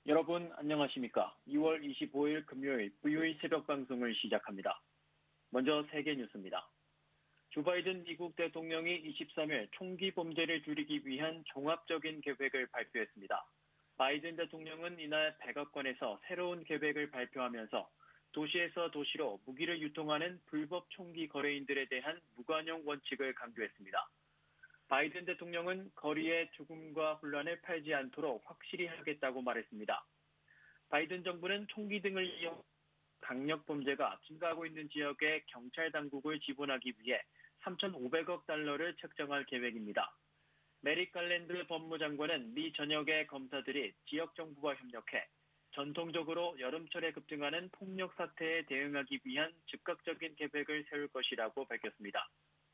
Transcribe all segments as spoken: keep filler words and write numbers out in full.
여러분 안녕하십니까? 이월 이십오일 금요일 브이오에이 새벽 방송을 시작합니다. 먼저 세계 뉴스입니다. 조 바이든 미국 대통령이 이십삼일 총기 범죄를 줄이기 위한 종합적인 계획을 발표했습니다. 바이든 대통령은 이날 백악관에서 새로운 계획을 발표하면서 도시에서 도시로 무기를 유통하는 불법 총기 거래인들에 대한 무관용 원칙을 강조했습니다. 바이든 대통령은 거리에 죽음과 혼란을 팔지 않도록 확실히 하겠다고 말했습니다. 바이든 정부는 총기 등을 이용 강력 범죄가 증가하고 있는 지역에 경찰 당국을 지원하기 위해 삼천오백억 달러를 책정할 계획입니다. 메릭 갈랜드 법무장관은 미 전역의 검사들이 지역 정부와 협력해 전통적으로 여름철에 급증하는 폭력 사태에 대응하기 위한 즉각적인 계획을 세울 것이라고 밝혔습니다.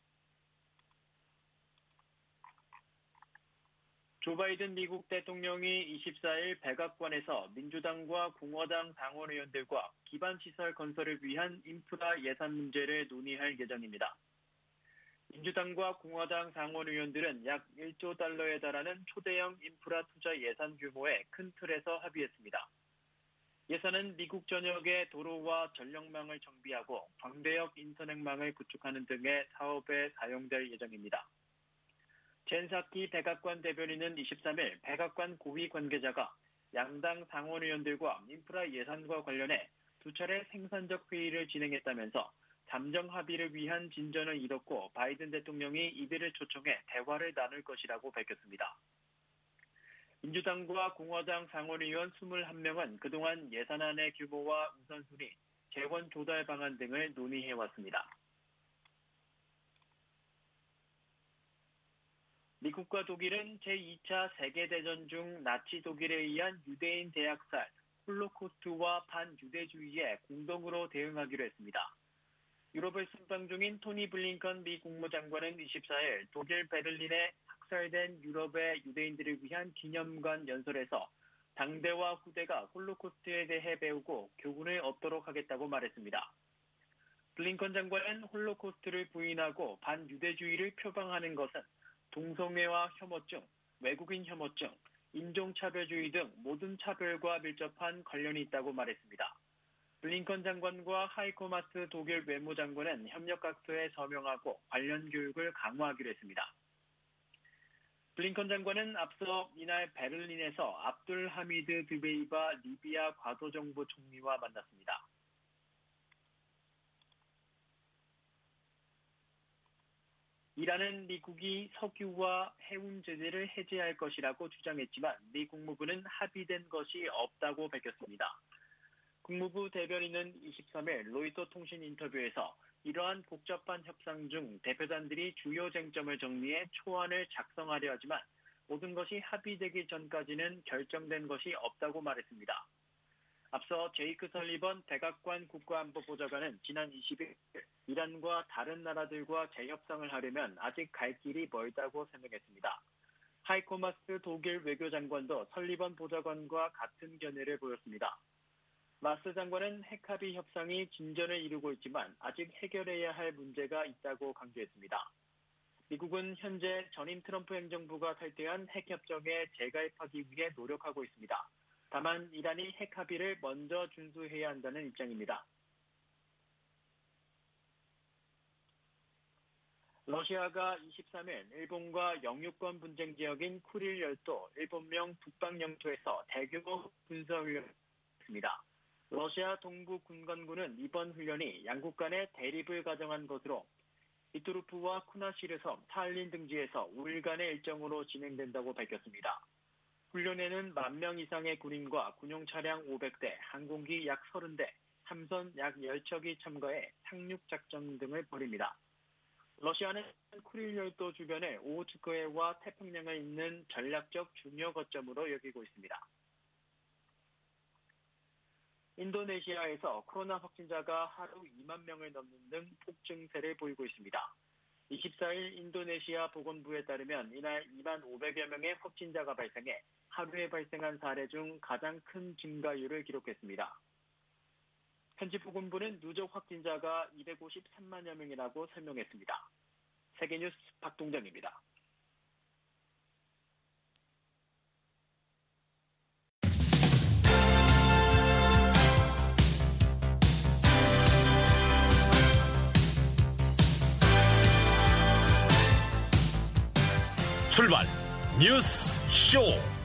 조 바이든 미국 대통령이 이십사일 백악관에서 민주당과 공화당 상원 의원들과 기반시설 건설을 위한 인프라 예산 문제를 논의할 예정입니다. 민주당과 공화당 상원 의원들은 약 일조 달러에 달하는 초대형 인프라 투자 예산 규모의 큰 틀에서 합의했습니다. 예산은 미국 전역의 도로와 전력망을 정비하고 광대역 인터넷망을 구축하는 등의 사업에 사용될 예정입니다. 젠 사키 백악관 대변인은 이십삼일 백악관 고위 관계자가 양당 상원 의원들과 인프라 예산과 관련해 두 차례 생산적 회의를 진행했다면서 잠정 합의를 위한 진전을 이뤘고 바이든 대통령이 이들을 초청해 대화를 나눌 것이라고 밝혔습니다. 민주당과 공화당 상원 의원 이십일 명은 그동안 예산안의 규모와 우선순위, 재원 조달 방안 등을 논의해왔습니다. 미국과 독일은 제이차 세계대전 중 나치 독일에 의한 유대인 대학살, 홀로코스트와 반유대주의에 공동으로 대응하기로 했습니다. 유럽을 순방 중인 토니 블링컨 미 국무장관은 이십사일 독일 베를린에 학살된 유럽의 유대인들을 위한 기념관 연설에서 당대와 후대가 홀로코스트에 대해 배우고 교훈을 얻도록 하겠다고 말했습니다. 블링컨 장관은 홀로코스트를 부인하고 반유대주의를 표방하는 것은 동성애와 혐오증, 외국인 혐오증, 인종차별주의 등 모든 차별과 밀접한 관련이 있다고 말했습니다. 블링컨 장관과 하이코 마스 독일 외무장관은 협력각서에 서명하고 관련 교육을 강화하기로 했습니다. 블링컨 장관은 앞서 이날 베를린에서 압둘 하미드 드베이바 리비아 과도정부 총리와 만났습니다. 이란은 미국이 석유와 해운 제재를 해제할 것이라고 주장했지만 미 국무부는 합의된 것이 없다고 밝혔습니다. 국무부 대변인은 이십삼일 로이터 통신 인터뷰에서 이러한 복잡한 협상 중 대표단들이 주요 쟁점을 정리해 초안을 작성하려 하지만 모든 것이 합의되기 전까지는 결정된 것이 없다고 말했습니다. 앞서 제이크 설리번 백악관 국가안보보좌관은 지난 이십일 이란과 다른 나라들과 재협상을 하려면 아직 갈 길이 멀다고 설명했습니다. 하이코 마스 독일 외교장관도 설리번 보좌관과 같은 견해를 보였습니다. 마스 장관은 핵합의 협상이 진전을 이루고 있지만 아직 해결해야 할 문제가 있다고 강조했습니다. 미국은 현재 전임 트럼프 행정부가 탈퇴한 핵협정에 재가입하기 위해 노력하고 있습니다. 다만 이란이 핵합의를 먼저 준수해야 한다는 입장입니다. 러시아가 이십삼일 일본과 영유권 분쟁 지역인 쿠릴 열도 일본령 북방 영토에서 대규모 군사훈련을 했습니다. 러시아 동부 군관군은 이번 훈련이 양국 간의 대립을 가정한 것으로 비투르프와 쿠나시르섬, 탈린 등지에서 오일간의 일정으로 진행된다고 밝혔습니다. 훈련에는 만 명 이상의 군인과 군용 차량 오백 대, 항공기 약 서른 대, 함선 약 십 척이 참가해 상륙작전 등을 벌입니다. 러시아는 쿠릴 열도 주변을 오호츠크해와 태평양에 있는 전략적 중요 거점으로 여기고 있습니다. 인도네시아에서 코로나 확진자가 하루 이만 명을 넘는 등 폭증세를 보이고 있습니다. 이십사일 인도네시아 보건부에 따르면 이날 이만 오백여 명의 확진자가 발생해 하루에 발생한 사례 중 가장 큰 증가율을 기록했습니다. 현지 보건부는 누적 확진자가 이백오십삼만여 명이라고 설명했습니다. 세계뉴스 박동정입니다. 출발 뉴스 쇼.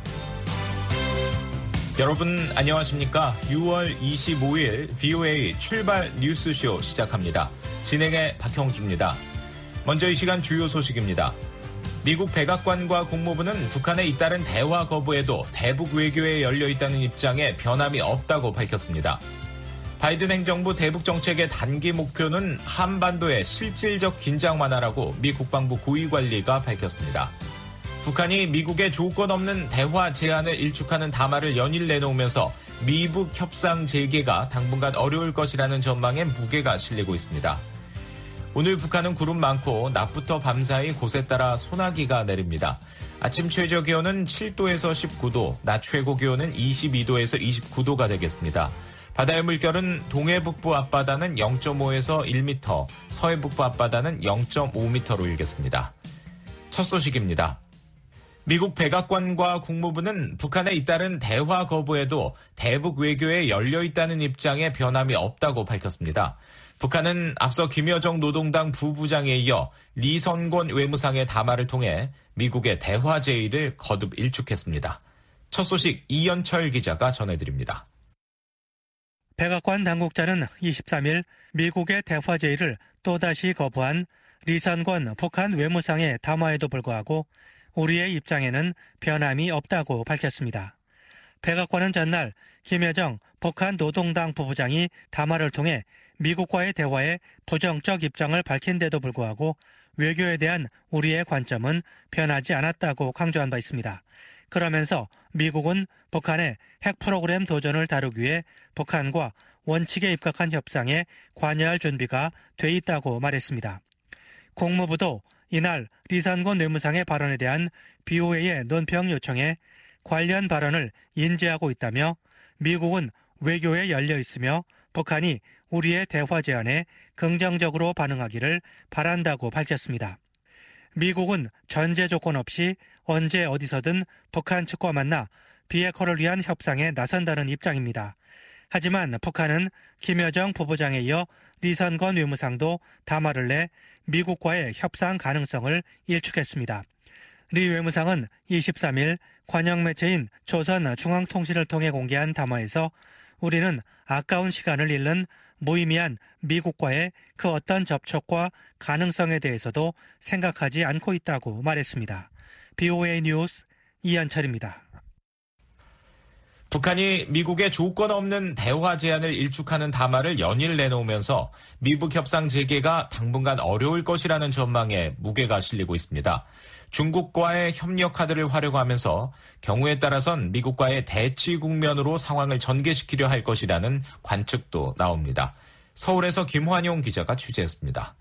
여러분 안녕하십니까? 유월 이십오일 브이오에이 출발 뉴스 쇼 시작합니다. 진행의 박형주입니다. 먼저 이 시간 주요 소식입니다. 미국 백악관과 국무부는 북한의 잇따른 대화 거부에도 대북 외교에 열려있다는 입장에 변함이 없다고 밝혔습니다. 바이든 행정부 대북 정책의 단기 목표는 한반도의 실질적 긴장 완화라고 미 국방부 고위관리가 밝혔습니다. 북한이 미국의 조건 없는 대화 제안을 일축하는 담화를 연일 내놓으면서 미북 협상 재개가 당분간 어려울 것이라는 전망에 무게가 실리고 있습니다. 오늘 북한은 구름 많고 낮부터 밤사이 곳에 따라 소나기가 내립니다. 아침 최저 기온은 칠도에서 십구도, 낮 최고 기온은 이십이도에서 이십구도가 되겠습니다. 바다의 물결은 동해북부 앞바다는 영점오에서 일 미터, 서해북부 앞바다는 영점오 미터로 일겠습니다. 첫 소식입니다. 미국 백악관과 국무부는 북한의 잇따른 대화 거부에도 대북 외교에 열려있다는 입장에 변함이 없다고 밝혔습니다. 북한은 앞서 김여정 노동당 부부장에 이어 리선권 외무상의 담화를 통해 미국의 대화 제의를 거듭 일축했습니다. 첫 소식 이연철 기자가 전해드립니다. 백악관 당국자는 이십삼일 미국의 대화 제의를 또다시 거부한 리선권 북한 외무상의 담화에도 불구하고 우리의 입장에는 변함이 없다고 밝혔습니다. 백악관은 전날 김여정 북한 노동당 부부장이 담화를 통해 미국과의 대화에 부정적 입장을 밝힌 데도 불구하고 외교에 대한 우리의 관점은 변하지 않았다고 강조한 바 있습니다. 그러면서 미국은 북한의 핵 프로그램 도전을 다루기 위해 북한과 원칙에 입각한 협상에 관여할 준비가 돼 있다고 말했습니다. 국무부도 이날 리선권 외무상의 발언에 대한 브이오에이의 논평 요청에 관련 발언을 인지하고 있다며 미국은 외교에 열려 있으며 북한이 우리의 대화 제안에 긍정적으로 반응하기를 바란다고 밝혔습니다. 미국은 전제 조건 없이 언제 어디서든 북한 측과 만나 비핵화를 위한 협상에 나선다는 입장입니다. 하지만 북한은 김여정 부부장에 이어 리선권 외무상도 담화를 내 미국과의 협상 가능성을 일축했습니다. 리 외무상은 이십삼일 관영 매체인 조선중앙통신을 통해 공개한 담화에서 우리는 아까운 시간을 잃는 무의미한 미국과의 그 어떤 접촉과 가능성에 대해서도 생각하지 않고 있다고 말했습니다. 브이오에이 뉴스 이현철입니다. 북한이 미국의 조건 없는 대화 제안을 일축하는 담화를 연일 내놓으면서 미북 협상 재개가 당분간 어려울 것이라는 전망에 무게가 실리고 있습니다. 중국과의 협력 카드를 활용하면서 경우에 따라선 미국과의 대치 국면으로 상황을 전개시키려 할 것이라는 관측도 나옵니다. 서울에서 김환용 기자가 취재했습니다.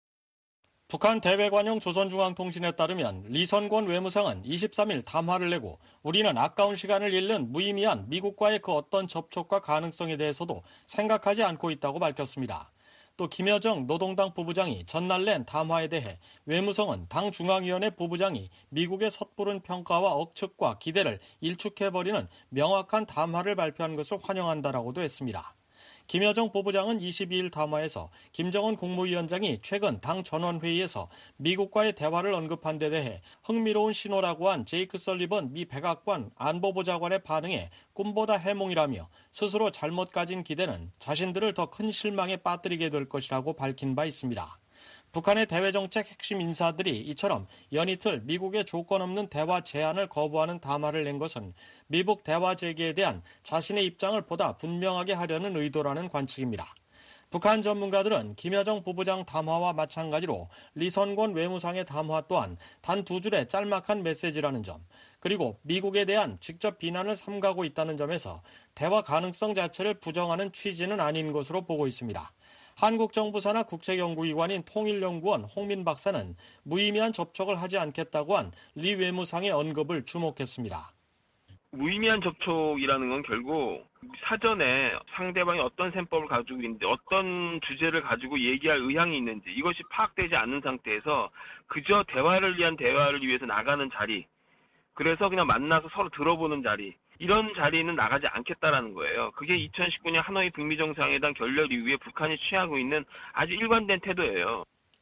북한 대외관용 조선중앙통신에 따르면 리선권 외무상은 이십삼일 담화를 내고 우리는 아까운 시간을 잃는 무의미한 미국과의 그 어떤 접촉과 가능성에 대해서도 생각하지 않고 있다고 밝혔습니다. 또 김여정 노동당 부부장이 전날 낸 담화에 대해 외무성은 당 중앙위원회 부부장이 미국의 섣부른 평가와 억측과 기대를 일축해버리는 명확한 담화를 발표한 것을 환영한다라고도 했습니다. 김여정 부부장은 이십이일 담화에서 김정은 국무위원장이 최근 당 전원회의에서 미국과의 대화를 언급한 데 대해 흥미로운 신호라고 한 제이크 설리번 미 백악관 안보보좌관의 반응에 꿈보다 해몽이라며 스스로 잘못 가진 기대는 자신들을 더 큰 실망에 빠뜨리게 될 것이라고 밝힌 바 있습니다. 북한의 대외정책 핵심 인사들이 이처럼 연이틀 미국의 조건 없는 대화 제안을 거부하는 담화를 낸 것은 미북 대화 재개에 대한 자신의 입장을 보다 분명하게 하려는 의도라는 관측입니다. 북한 전문가들은 김여정 부부장 담화와 마찬가지로 리선권 외무상의 담화 또한 단 두 줄의 짤막한 메시지라는 점, 그리고 미국에 대한 직접 비난을 삼가고 있다는 점에서 대화 가능성 자체를 부정하는 취지는 아닌 것으로 보고 있습니다. 한국 정부 산하 국책연구기관인 통일연구원 홍민 박사는 무의미한 접촉을 하지 않겠다고 한 리 외무상의 언급을 주목했습니다. 무의미한 접촉이라는 건 결국 사전에 상대방이 어떤 셈법을 가지고 있는지, 어떤 주제를 가지고 얘기할 의향이 있는지 이것이 파악되지 않는 상태에서 그저 대화를 위한 대화를 위해서 나가는 자리, 그래서 그냥 만나서 서로 들어보는 자리, 이런 자리는 나가지 않겠다라는 거예요. 그게 이천십구년 하노이 북미 정상회담 결렬 이후에 북한이 취하고 있는 아주 일관된 태도예요.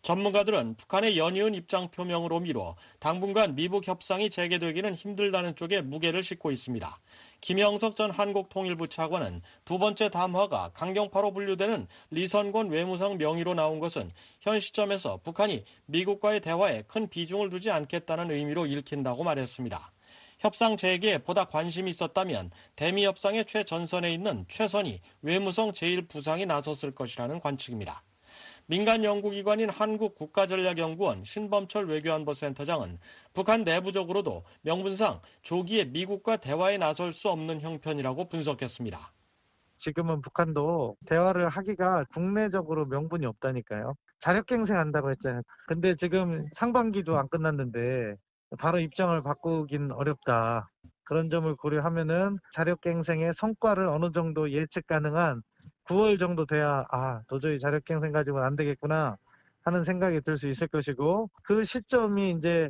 전문가들은 북한의 연이은 입장 표명으로 미뤄 당분간 미북 협상이 재개되기는 힘들다는 쪽에 무게를 싣고 있습니다. 김영석 전 한국통일부 차관은 두 번째 담화가 강경파로 분류되는 리선권 외무상 명의로 나온 것은 현 시점에서 북한이 미국과의 대화에 큰 비중을 두지 않겠다는 의미로 읽힌다고 말했습니다. 협상 재개에 보다 관심이 있었다면 대미 협상의 최전선에 있는 최선희 외무성 제일 부상이 나섰을 것이라는 관측입니다. 민간 연구기관인 한국국가전략연구원 신범철 외교안보센터장은 북한 내부적으로도 명분상 조기에 미국과 대화에 나설 수 없는 형편이라고 분석했습니다. 지금은 북한도 대화를 하기가 국내적으로 명분이 없다니까요. 자력갱생한다고 했잖아요. 근데 지금 상반기도 안 끝났는데 바로 입장을 바꾸긴 어렵다. 그런 점을 고려하면은 자력갱생의 성과를 어느 정도 예측 가능한 구월 정도 돼야 아 도저히 자력갱생 가지고는 안 되겠구나 하는 생각이 들 수 있을 것이고, 그 시점이 이제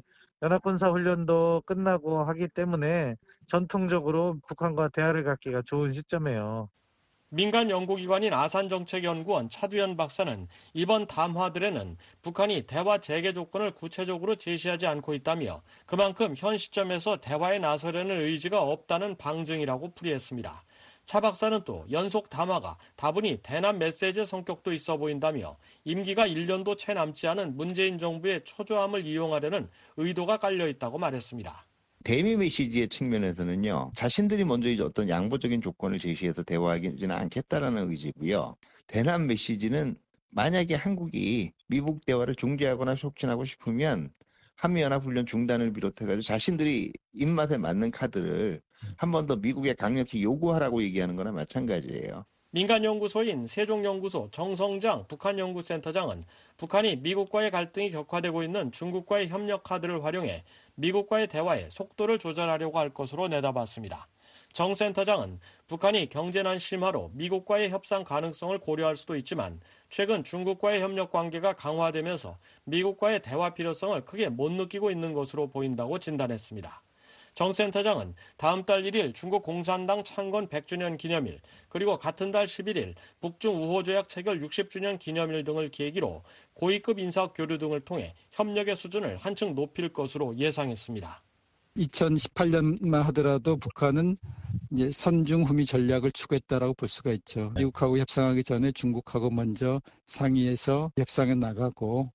연합군사훈련도 끝나고 하기 때문에 전통적으로 북한과 대화를 갖기가 좋은 시점이에요. 민간 연구기관인 아산정책연구원 차두현 박사는 이번 담화들에는 북한이 대화 재개 조건을 구체적으로 제시하지 않고 있다며 그만큼 현 시점에서 대화에 나서려는 의지가 없다는 방증이라고 풀이했습니다. 차 박사는 또 연속 담화가 다분히 대남 메시지의 성격도 있어 보인다며 임기가 일 년도 채 남지 않은 문재인 정부의 초조함을 이용하려는 의도가 깔려 있다고 말했습니다. 대미 메시지의 측면에서는요, 자신들이 먼저 이제 어떤 양보적인 조건을 제시해서 대화하지는 않겠다라는 의지고요. 대남 메시지는 만약에 한국이 미국 대화를 중재하거나 촉진하고 싶으면 한미연합훈련 중단을 비롯해가지고 자신들이 입맛에 맞는 카드를 한 번 더 미국에 강력히 요구하라고 얘기하는 거나 마찬가지예요. 민간연구소인 세종연구소 정성장 북한연구센터장은 북한이 미국과의 갈등이 격화되고 있는 중국과의 협력 카드를 활용해 미국과의 대화에 속도를 조절하려고 할 것으로 내다봤습니다. 정 센터장은 북한이 경제난 심화로 미국과의 협상 가능성을 고려할 수도 있지만 최근 중국과의 협력 관계가 강화되면서 미국과의 대화 필요성을 크게 못 느끼고 있는 것으로 보인다고 진단했습니다. 정 센터장은 다음 달 일 일 중국 공산당 창건 백 주년 기념일, 그리고 같은 달 십일 일 북중 우호조약 체결 육십 주년 기념일 등을 계기로 고위급 인사 교류 등을 통해 협력의 수준을 한층 높일 것으로 예상했습니다. 이천십팔 년만 하더라도 북한은 이제 선중후미 전략을 추구했다라고 볼 수가 있죠. 미국하고 협상하기 전에 중국하고 먼저 상의해서 협상에 나가고,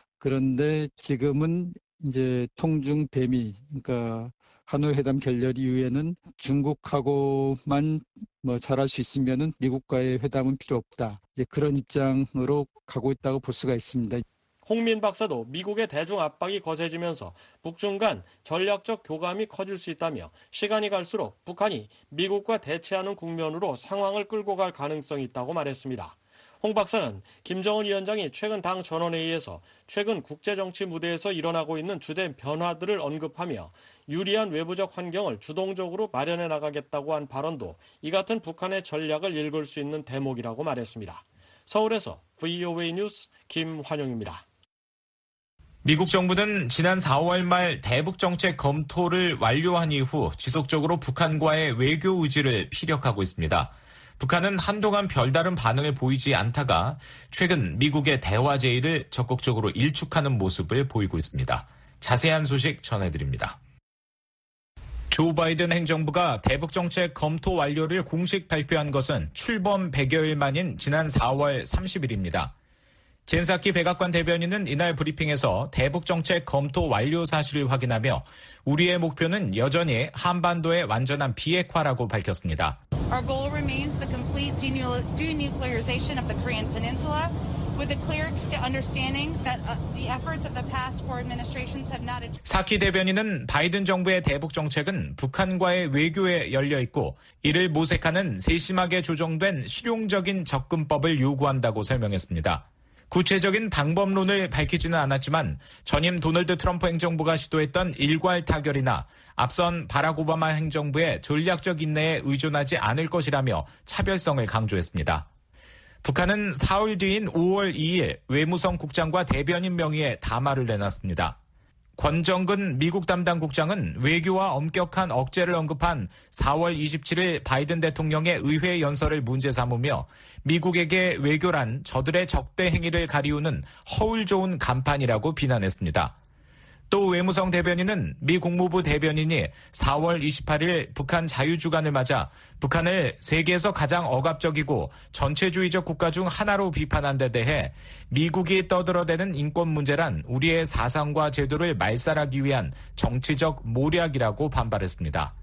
그런데 지금은 이제 통중 대미, 그러니까 하노이 회담 결렬 이후에는 중국하고만 뭐 잘할 수 있으면은 미국과의 회담은 필요 없다. 이제 그런 입장으로 가고 있다고 볼 수가 있습니다. 홍민 박사도 미국의 대중 압박이 거세지면서 북중 간 전략적 교감이 커질 수 있다며 시간이 갈수록 북한이 미국과 대치하는 국면으로 상황을 끌고 갈 가능성이 있다고 말했습니다. 홍 박사는 김정은 위원장이 최근 당 전원회의에서 최근 국제정치 무대에서 일어나고 있는 주된 변화들을 언급하며 유리한 외부적 환경을 주동적으로 마련해 나가겠다고 한 발언도 이 같은 북한의 전략을 읽을 수 있는 대목이라고 말했습니다. 서울에서 브이오에이 뉴스 김환영입니다. 미국 정부는 지난 사월 말 대북 정책 검토를 완료한 이후 지속적으로 북한과의 외교 의지를 피력하고 있습니다. 북한은 한동안 별다른 반응을 보이지 않다가 최근 미국의 대화 제의를 적극적으로 일축하는 모습을 보이고 있습니다. 자세한 소식 전해드립니다. 조 바이든 행정부가 대북 정책 검토 완료를 공식 발표한 것은 출범 백여일 만인 지난 사월 삼십일입니다. 젠사키 백악관 대변인은 이날 브리핑에서 대북 정책 검토 완료 사실을 확인하며 우리의 목표는 여전히 한반도의 완전한 비핵화라고 밝혔습니다. Our goal remains the complete denuclearization of the Korean Peninsula with a clear understanding that the efforts of the past four administrations have not achieved. 사키 대변인은 바이든 정부의 대북 정책은 북한과의 외교에 열려 있고 이를 모색하는 세심하게 조정된 실용적인 접근법을 요구한다고 설명했습니다. 구체적인 방법론을 밝히지는 않았지만 전임 도널드 트럼프 행정부가 시도했던 일괄 타결이나 앞선 바락 오바마 행정부의 전략적 인내에 의존하지 않을 것이라며 차별성을 강조했습니다. 북한은 사흘 뒤인 오월 이일 외무성 국장과 대변인 명의의 담화를 내놨습니다. 권정근 미국 담당 국장은 외교와 엄격한 억제를 언급한 사월 이십칠일 바이든 대통령의 의회 연설을 문제 삼으며 미국에게 외교란 저들의 적대 행위를 가리우는 허울 좋은 간판이라고 비난했습니다. 또 외무성 대변인은 미 국무부 대변인이 사월 이십팔일 북한 자유주간을 맞아 북한을 세계에서 가장 억압적이고 전체주의적 국가 중 하나로 비판한 데 대해 미국이 떠들어대는 인권 문제란 우리의 사상과 제도를 말살하기 위한 정치적 모략이라고 반발했습니다.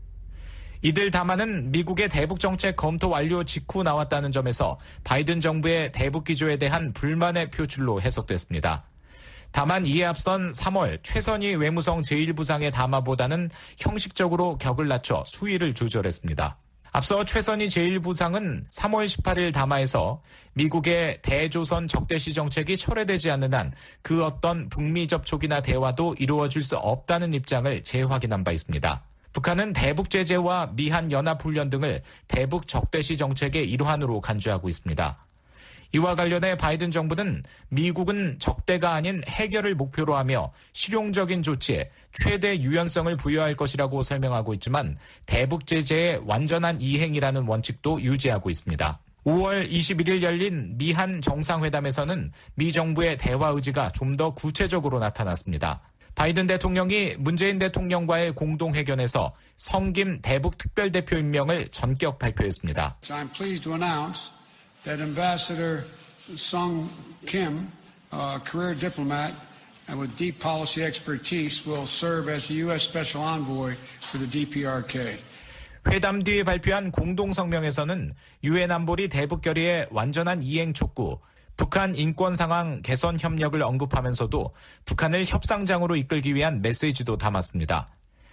이들 담화는 미국의 대북 정책 검토 완료 직후 나왔다는 점에서 바이든 정부의 대북 기조에 대한 불만의 표출로 해석됐습니다. 다만 이에 앞선 삼월 최선희 외무성 제일 부상의 담화보다는 형식적으로 격을 낮춰 수위를 조절했습니다. 앞서 최선희 제일 부상은 삼월 십팔일 담화에서 미국의 대조선 적대시 정책이 철회되지 않는 한 그 어떤 북미 접촉이나 대화도 이루어질 수 없다는 입장을 재확인한 바 있습니다. 북한은 대북 제재와 미한 연합훈련 등을 대북 적대시 정책의 일환으로 간주하고 있습니다. 이와 관련해 바이든 정부는 미국은 적대가 아닌 해결을 목표로 하며 실용적인 조치에 최대 유연성을 부여할 것이라고 설명하고 있지만 대북 제재의 완전한 이행이라는 원칙도 유지하고 있습니다. 오월 이십일일 열린 미한 정상회담에서는 미 정부의 대화 의지가 좀 더 구체적으로 나타났습니다. 바이든 대통령이 문재인 대통령과의 공동회견에서 성김 대북 특별대표 임명을 전격 발표했습니다. I'm pleased to announce that Ambassador Sung Kim, a career diplomat and with deep policy expertise, will serve as the U S Special Envoy for the D P R K. 회담 뒤에 발표한 공동성명에서는 유엔 안보리 대북 결의의 완전한 이행 촉구, 북한 인권 상황 개선 협력을 언급하면서도 북한을 협상장으로 이끌기 위한 메시지도 담았습니다.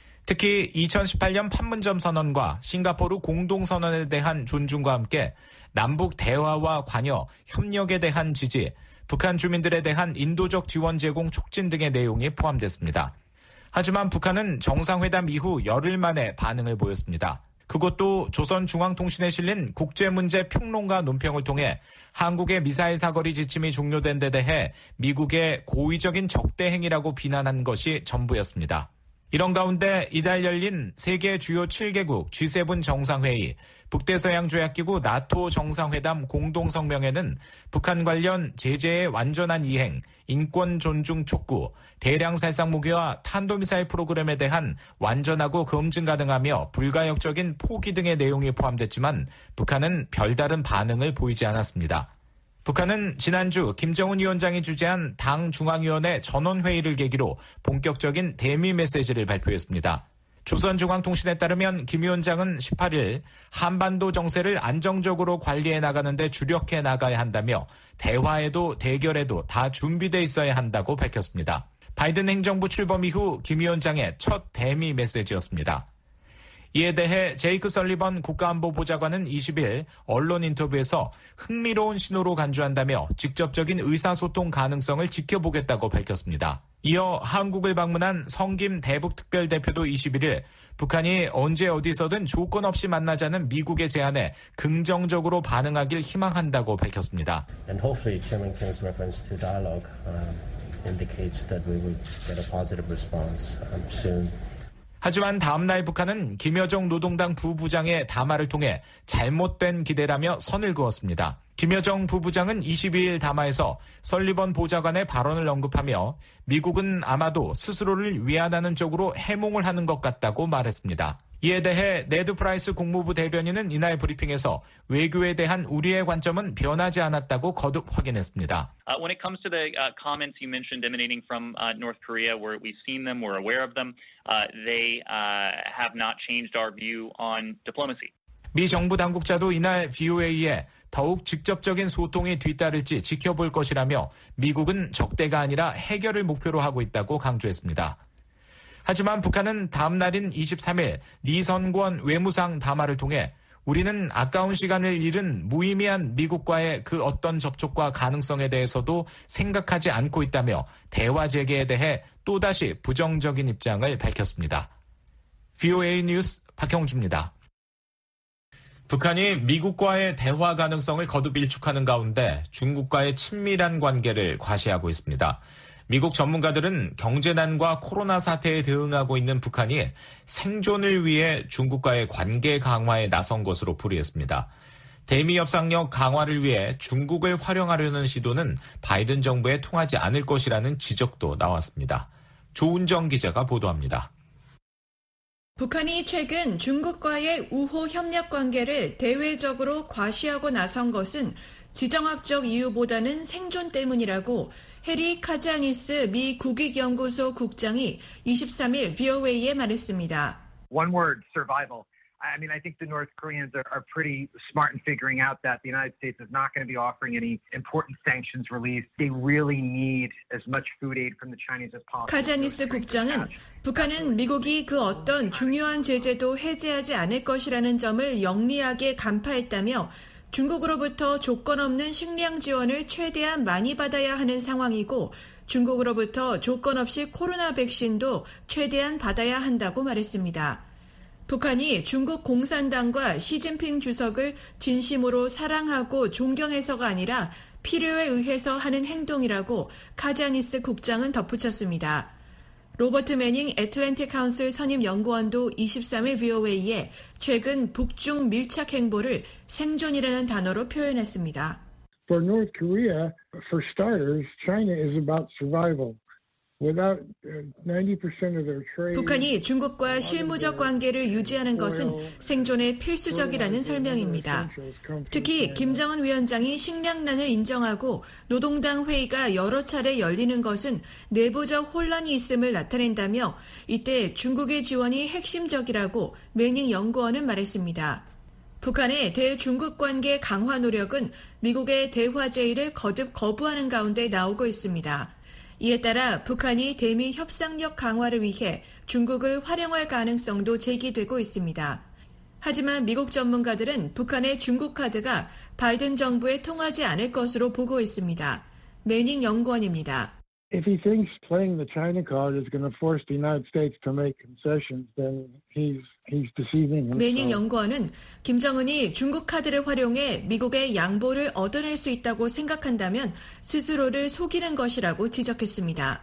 특히 이천십팔년 판문점 선언과 싱가포르 공동선언에 대한 존중과 함께 남북 대화와 관여, 협력에 대한 지지, 북한 주민들에 대한 인도적 지원 제공 촉진 등의 내용이 포함됐습니다. 하지만 북한은 정상회담 이후 열흘 만에 반응을 보였습니다. 그것도 조선중앙통신에 실린 국제문제 평론가 논평을 통해 한국의 미사일 사거리 지침이 종료된 데 대해 미국의 고의적인 적대 행위라고 비난한 것이 전부였습니다. 이런 가운데 이달 열린 세계 주요 칠 개국 지 세븐 정상회의, 북대서양조약기구 나토 정상회담 공동성명에는 북한 관련 제재의 완전한 이행, 인권 존중 촉구, 대량 살상 무기와 탄도미사일 프로그램에 대한 완전하고 검증 가능하며 불가역적인 포기 등의 내용이 포함됐지만 북한은 별다른 반응을 보이지 않았습니다. 북한은 지난주 김정은 위원장이 주재한 당 중앙위원회 전원회의를 계기로 본격적인 대미 메시지를 발표했습니다. 조선중앙통신에 따르면 김 위원장은 십팔일 한반도 정세를 안정적으로 관리해 나가는 데 주력해 나가야 한다며 대화에도 대결에도 다 준비돼 있어야 한다고 밝혔습니다. 바이든 행정부 출범 이후 김 위원장의 첫 대미 메시지였습니다. 이에 대해 제이크 설리번 국가안보보좌관은 이십일 언론 인터뷰에서 흥미로운 신호로 간주한다며 직접적인 의사소통 가능성을 지켜보겠다고 밝혔습니다. 이어 한국을 방문한 성김 대북특별대표도 이십일일 북한이 언제 어디서든 조건 없이 만나자는 미국의 제안에 긍정적으로 반응하길 희망한다고 밝혔습니다. And hopefully Chairman Kim's reference to dialogue uh, indicates that we will get a positive response um, soon. 하지만 다음날 북한은 김여정 노동당 부부장의 담화를 통해 잘못된 기대라며 선을 그었습니다. 김여정 부부장은 이십이일 담화에서 설리번 보좌관의 발언을 언급하며 미국은 아마도 스스로를 위안하는 쪽으로 해몽을 하는 것 같다고 말했습니다. 이에 대해 네드 프라이스 국무부 대변인은 이날 브리핑에서 외교에 대한 우리의 관점은 변하지 않았다고 거듭 확인했습니다. Uh, when it comes to the uh, comments you mentioned emanating from uh, North Korea, where we've seen them, we're aware of them, uh, they uh, have not changed our view on diplomacy. 미 정부 당국자도 이날 브이오에이에 더욱 직접적인 소통이 뒤따를지 지켜볼 것이라며 미국은 적대가 아니라 해결을 목표로 하고 있다고 강조했습니다. 하지만 북한은 다음 날인 이십삼일 리선권 외무상 담화를 통해 우리는 아까운 시간을 잃은 무의미한 미국과의 그 어떤 접촉과 가능성에 대해서도 생각하지 않고 있다며 대화 재개에 대해 또다시 부정적인 입장을 밝혔습니다. 브이오에이 뉴스 박형주입니다. 북한이 미국과의 대화 가능성을 거듭 일축하는 가운데 중국과의 친밀한 관계를 과시하고 있습니다. 미국 전문가들은 경제난과 코로나 사태에 대응하고 있는 북한이 생존을 위해 중국과의 관계 강화에 나선 것으로 풀이했습니다. 대미 협상력 강화를 위해 중국을 활용하려는 시도는 바이든 정부에 통하지 않을 것이라는 지적도 나왔습니다. 조은정 기자가 보도합니다. 북한이 최근 중국과의 우호 협력 관계를 대외적으로 과시하고 나선 것은 지정학적 이유보다는 생존 때문이라고 해리 카자니스 미 국익연구소 국장이 이십삼일 브이오에이에 말했습니다. One word, survival. I mean, I think the North Koreans are, are pretty smart in figuring out that the United States is not going to be offering any important sanctions relief. They really need as much food aid from the Chinese as possible. 카자니스 국장은 북한은 미국이 그 어떤 중요한 제재도 해제하지 않을 것이라는 점을 영리하게 간파했다며 중국으로부터 조건 없는 식량 지원을 최대한 많이 받아야 하는 상황이고 중국으로부터 조건 없이 코로나 백신도 최대한 받아야 한다고 말했습니다. 북한이 중국 공산당과 시진핑 주석을 진심으로 사랑하고 존경해서가 아니라 필요에 의해서 하는 행동이라고 카자니스 국장은 덧붙였습니다. 로버트 매닝 애틀랜틱 카운슬 선임 연구원도 이십삼일 브이오에이에 최근 북중 밀착 행보를 생존이라는 단어로 표현했습니다. For North Korea, for starters, China is about survival. Without ninety percent of their trade, 북한이 중국과 실무적 관계를 유지하는 것은 생존에 필수적이라는 설명입니다. 특히 김정은 위원장이 식량난을 인정하고 노동당 회의가 여러 차례 열리는 것은 내부적 혼란이 있음을 나타낸다며 이때 중국의 지원이 핵심적이라고 매닝 연구원은 말했습니다. 북한의 대중국 관계 강화 노력은 미국의 대화 제의를 거듭 거부하는 가운데 나오고 있습니다. 이에 따라 북한이 대미 협상력 강화를 위해 중국을 활용할 가능성도 제기되고 있습니다. 하지만 미국 전문가들은 북한의 중국 카드가 바이든 정부에 통하지 않을 것으로 보고 있습니다. 매닝 연구원입니다. If he thinks playing the China card is going to force the United States to make concessions, then he's he's deceiving himself. 매닝 연구원은 김정은이 중국 카드를 활용해 미국의 양보를 얻어낼 수 있다고 생각한다면 스스로를 속이는 것이라고 지적했습니다.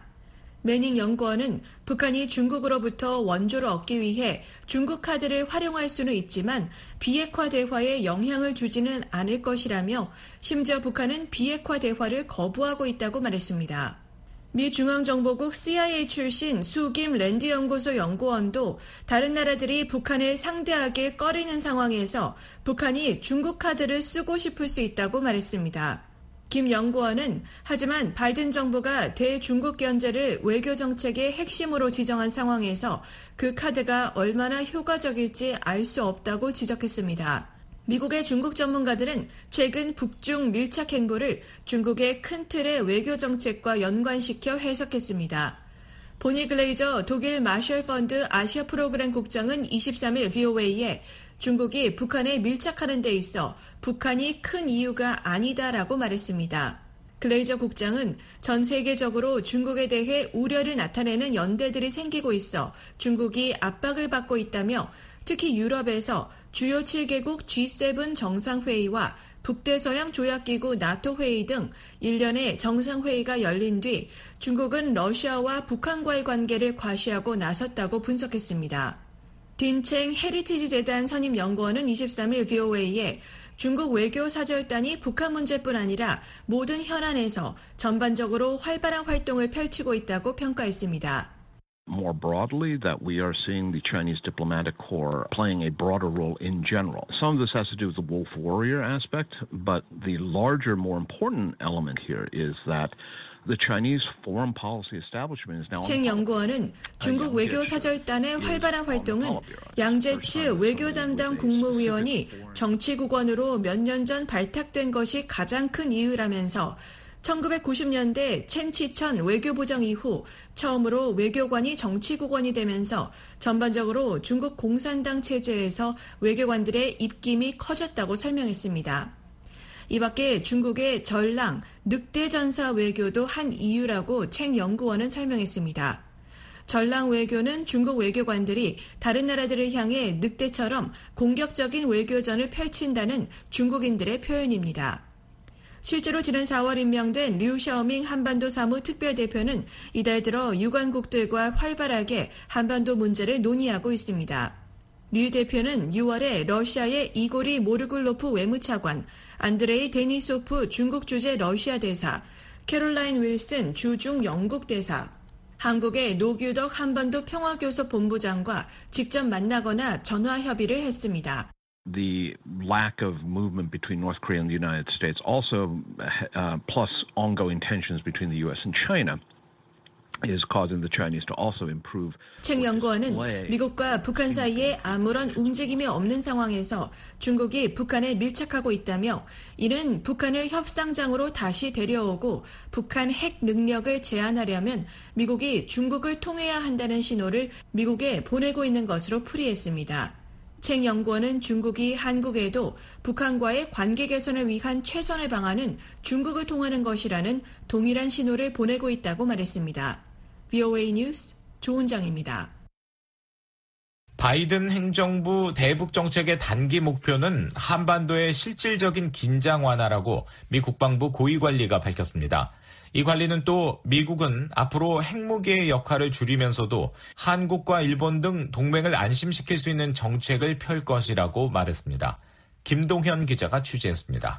매닝 연구원은 북한이 중국으로부터 원조를 얻기 위해 중국 카드를 활용할 수는 있지만 비핵화 대화에 영향을 주지는 않을 것이라며 심지어 북한은 비핵화 대화를 거부하고 있다고 말했습니다. 미 중앙정보국 씨아이에이 출신 수김 랜드연구소 연구원도 다른 나라들이 북한을 상대하게 꺼리는 상황에서 북한이 중국 카드를 쓰고 싶을 수 있다고 말했습니다. 김 연구원은 하지만 바이든 정부가 대중국 견제를 외교 정책의 핵심으로 지정한 상황에서 그 카드가 얼마나 효과적일지 알 수 없다고 지적했습니다. 미국의 중국 전문가들은 최근 북중 밀착 행보를 중국의 큰 틀의 외교 정책과 연관시켜 해석했습니다. 보니 글레이저 독일 마셜 펀드 아시아 프로그램 국장은 이십삼일 브이오에이에 중국이 북한에 밀착하는 데 있어 북한이 큰 이유가 아니다라고 말했습니다. 글레이저 국장은 전 세계적으로 중국에 대해 우려를 나타내는 연대들이 생기고 있어 중국이 압박을 받고 있다며 특히 유럽에서 주요 칠 개국 지 세븐 정상회의와 북대서양 조약기구 나토 회의 등 일련의 정상회의가 열린 뒤 중국은 러시아와 북한과의 관계를 과시하고 나섰다고 분석했습니다. 딘챙 헤리티지 재단 선임 연구원은 이십삼일 브이오에이에 중국 외교 사절단이 북한 문제뿐 아니라 모든 현안에서 전반적으로 활발한 활동을 펼치고 있다고 평가했습니다. More broadly, that we are seeing the Chinese diplomatic corps playing a broader role in general. Some of this has to do with the wolf warrior aspect, but the larger, more important element here is that the Chinese foreign policy establishment is now. 책 연구원은 중국 외교 사절단의 활발한 활동은 양재치 외교 담당 국무위원이 정치국원으로 몇 년 전 발탁된 것이 가장 큰 이유라면서 천구백구십 년대 첸치천 외교부정 이후 처음으로 외교관이 정치국원이 되면서 전반적으로 중국 공산당 체제에서 외교관들의 입김이 커졌다고 설명했습니다. 이 밖에 중국의 전랑, 늑대 전사 외교도 한 이유라고 책 연구원은 설명했습니다. 전랑 외교는 중국 외교관들이 다른 나라들을 향해 늑대처럼 공격적인 외교전을 펼친다는 중국인들의 표현입니다. 실제로 지난 사월 임명된 류 샤오밍 한반도 사무 특별대표는 이달 들어 유관국들과 활발하게 한반도 문제를 논의하고 있습니다. 류 대표는 유월에 러시아의 이고리 모르굴로프 외무차관, 안드레이 데니소프 중국 주재 러시아 대사, 캐롤라인 윌슨 주중 영국 대사, 한국의 노규덕 한반도 평화교섭 본부장과 직접 만나거나 전화 협의를 했습니다. The lack of movement between North Korea and the United States, also uh, plus ongoing tensions between the U S and China, is causing the Chinese to also improve. 책 연구원은 미국과 북한 사이에 아무런 움직임이 없는 상황에서 중국이 북한에 밀착하고 있다며 이는 북한을 협상장으로 다시 데려오고 북한 핵 능력을 제한하려면 미국이 중국을 통해야 한다는 신호를 미국에 보내고 있는 것으로 풀이했습니다. 책 연구원은 중국이 한국에도 북한과의 관계 개선을 위한 최선의 방안은 중국을 통하는 것이라는 동일한 신호를 보내고 있다고 말했습니다. 브이오에이 뉴스 조은정입니다. 바이든 행정부 대북 정책의 단기 목표는 한반도의 실질적인 긴장 완화라고 미 국방부 고위 관리가 밝혔습니다. 이 관리는 또 미국은 앞으로 핵무기의 역할을 줄이면서도 한국과 일본 등 동맹을 안심시킬 수 있는 정책을 펼 것이라고 말했습니다. 김동현 기자가 취재했습니다.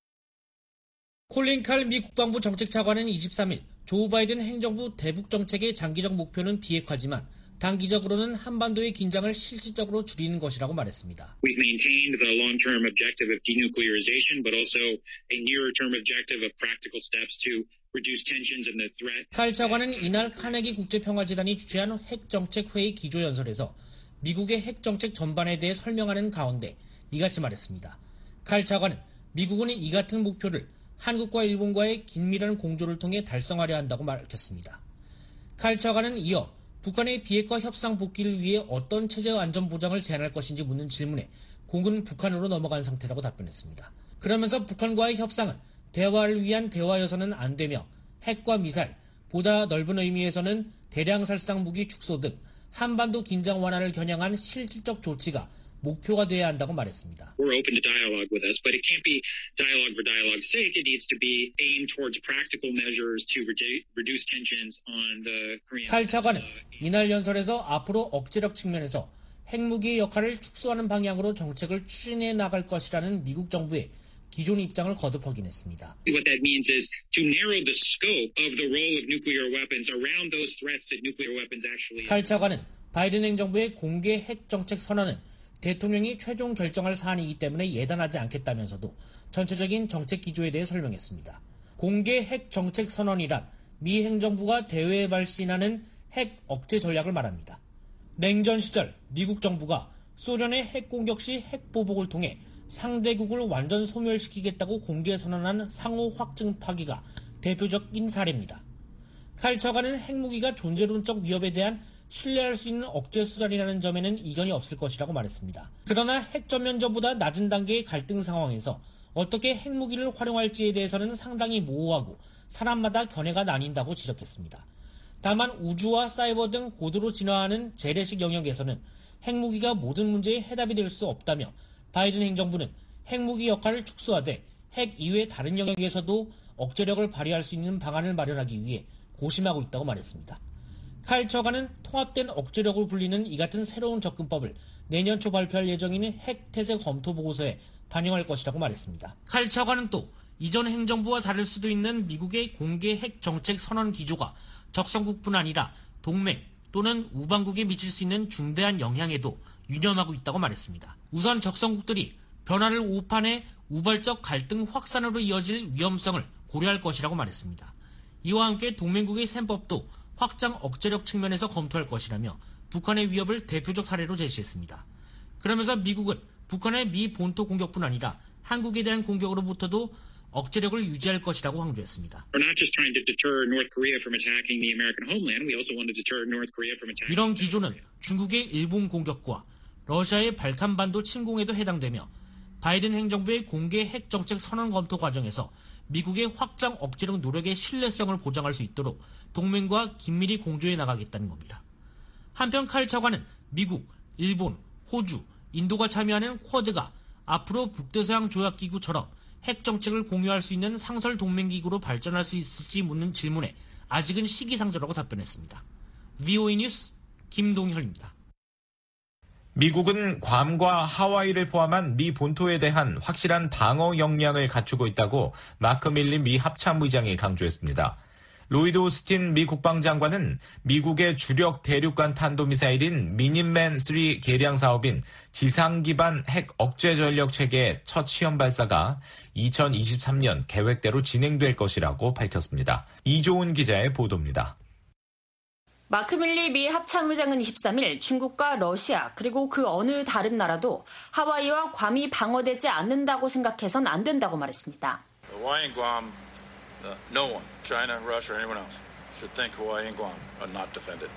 콜린 칼 미 국방부 정책차관은 이십삼일 조 바이든 행정부 대북 정책의 장기적 목표는 비핵화지만 단기적으로는 한반도의 긴장을 실질적으로 줄이는 것이라고 말했습니다. We've maintained the long-term objective of denuclearization, but also a nearer-term objective of practical steps to reduce tensions and the threat. 칼 차관은 이날 카네기 국제평화재단이 주최한 핵정책회의 기조연설에서 미국의 핵정책 전반에 대해 설명하는 가운데 이같이 말했습니다. 칼 차관은 미국은 이 같은 목표를 한국과 일본과의 긴밀한 공조를 통해 달성하려 한다고 밝혔습니다. 칼 차관은 이어 북한의 비핵화 협상 복귀를 위해 어떤 체제 안전 보장을 제안할 것인지 묻는 질문에 공은 북한으로 넘어간 상태라고 답변했습니다. 그러면서 북한과의 협상은 대화를 위한 대화여서는 안 되며 핵과 미사일, 보다 넓은 의미에서는 대량 살상 무기 축소 등 한반도 긴장 완화를 겨냥한 실질적 조치가 목표가 돼야 한다고 말했습니다. We're open to dialogue with us, but it can't be dialogue for dialogue's sake. It needs to be aimed towards practical measures to redu- reduce tensions on the Korean. 칼 차관은 이날 연설에서 앞으로 억제력 측면에서 핵무기의 역할을 축소하는 방향으로 정책을 추진해 나갈 것이라는 미국 정부의 기존 입장을 거듭 확인했습니다. What that means is to narrow the scope of the role of nuclear weapons around those threats that nuclear weapons actually. 칼 차관은 바이든 행정부의 공개 핵 정책 선언은 대통령이 최종 결정할 사안이기 때문에 예단하지 않겠다면서도 전체적인 정책 기조에 대해 설명했습니다. 공개 핵 정책 선언이란 미 행정부가 대외에 발신하는 핵 억제 전략을 말합니다. 냉전 시절 미국 정부가 소련의 핵 공격 시 핵 보복을 통해 상대국을 완전 소멸시키겠다고 공개 선언한 상호 확증 파기가 대표적인 사례입니다. 칼 차관은 핵무기가 존재론적 위협에 대한 신뢰할 수 있는 억제 수단이라는 점에는 이견이 없을 것이라고 말했습니다. 그러나 핵전면전보다 낮은 단계의 갈등 상황에서 어떻게 핵무기를 활용할지에 대해서는 상당히 모호하고 사람마다 견해가 나뉜다고 지적했습니다. 다만 우주와 사이버 등 고도로 진화하는 재래식 영역에서는 핵무기가 모든 문제의 해답이 될 수 없다며 바이든 행정부는 핵무기 역할을 축소하되 핵 이외 다른 영역에서도 억제력을 발휘할 수 있는 방안을 마련하기 위해 고심하고 있다고 말했습니다. 칼 차관은 통합된 억제력으로 불리는 이 같은 새로운 접근법을 내년 초 발표할 예정인 핵 태세 검토 보고서에 반영할 것이라고 말했습니다. 칼 차관은 또 이전 행정부와 다를 수도 있는 미국의 공개 핵 정책 선언 기조가 적성국뿐 아니라 동맹 또는 우방국에 미칠 수 있는 중대한 영향에도 유념하고 있다고 말했습니다. 우선 적성국들이 변화를 오판해 우발적 갈등 확산으로 이어질 위험성을 고려할 것이라고 말했습니다. 이와 함께 동맹국의 셈법도 확장 억제력 측면에서 검토할 것이라며 북한의 위협을 대표적 사례로 제시했습니다. 그러면서 미국은 북한의 미 본토 공격뿐 아니라 한국에 대한 공격으로부터도 억제력을 유지할 것이라고 강조했습니다. 이런 기조는 중국의 일본 공격과 러시아의 발칸반도 침공에도 해당되며 바이든 행정부의 공개 핵 정책 선언 검토 과정에서 미국의 확장 억제력 노력의 신뢰성을 보장할 수 있도록 동맹과 긴밀히 공조해 나가겠다는 겁니다. 한편 칼 차관은 미국, 일본, 호주, 인도가 참여하는 쿼드가 앞으로 북대서양 조약기구처럼 핵 정책을 공유할 수 있는 상설 동맹기구로 발전할 수 있을지 묻는 질문에 아직은 시기상조라고 답변했습니다. 브이오에이 뉴스 김동현입니다. 미국은 괌과 하와이를 포함한 미 본토에 대한 확실한 방어 역량을 갖추고 있다고 마크 밀리 미 합참의장이 강조했습니다. 로이드 오스틴 미 국방장관은 미국의 주력 대륙간 탄도미사일인 미니맨 삼 개량 사업인 지상 기반 핵 억제 전력 체계의 첫 시험 발사가 이천이십삼 년 계획대로 진행될 것이라고 밝혔습니다. 이조은 기자의 보도입니다. 마크 밀리 미 합참의장은 이십삼 일 중국과 러시아 그리고 그 어느 다른 나라도 하와이와 괌이 방어되지 않는다고 생각해선 안 된다고 말했습니다. Hawaii and Guam, uh, no one, China, Russia, or anyone else, should think Hawaii and Guam are not defended.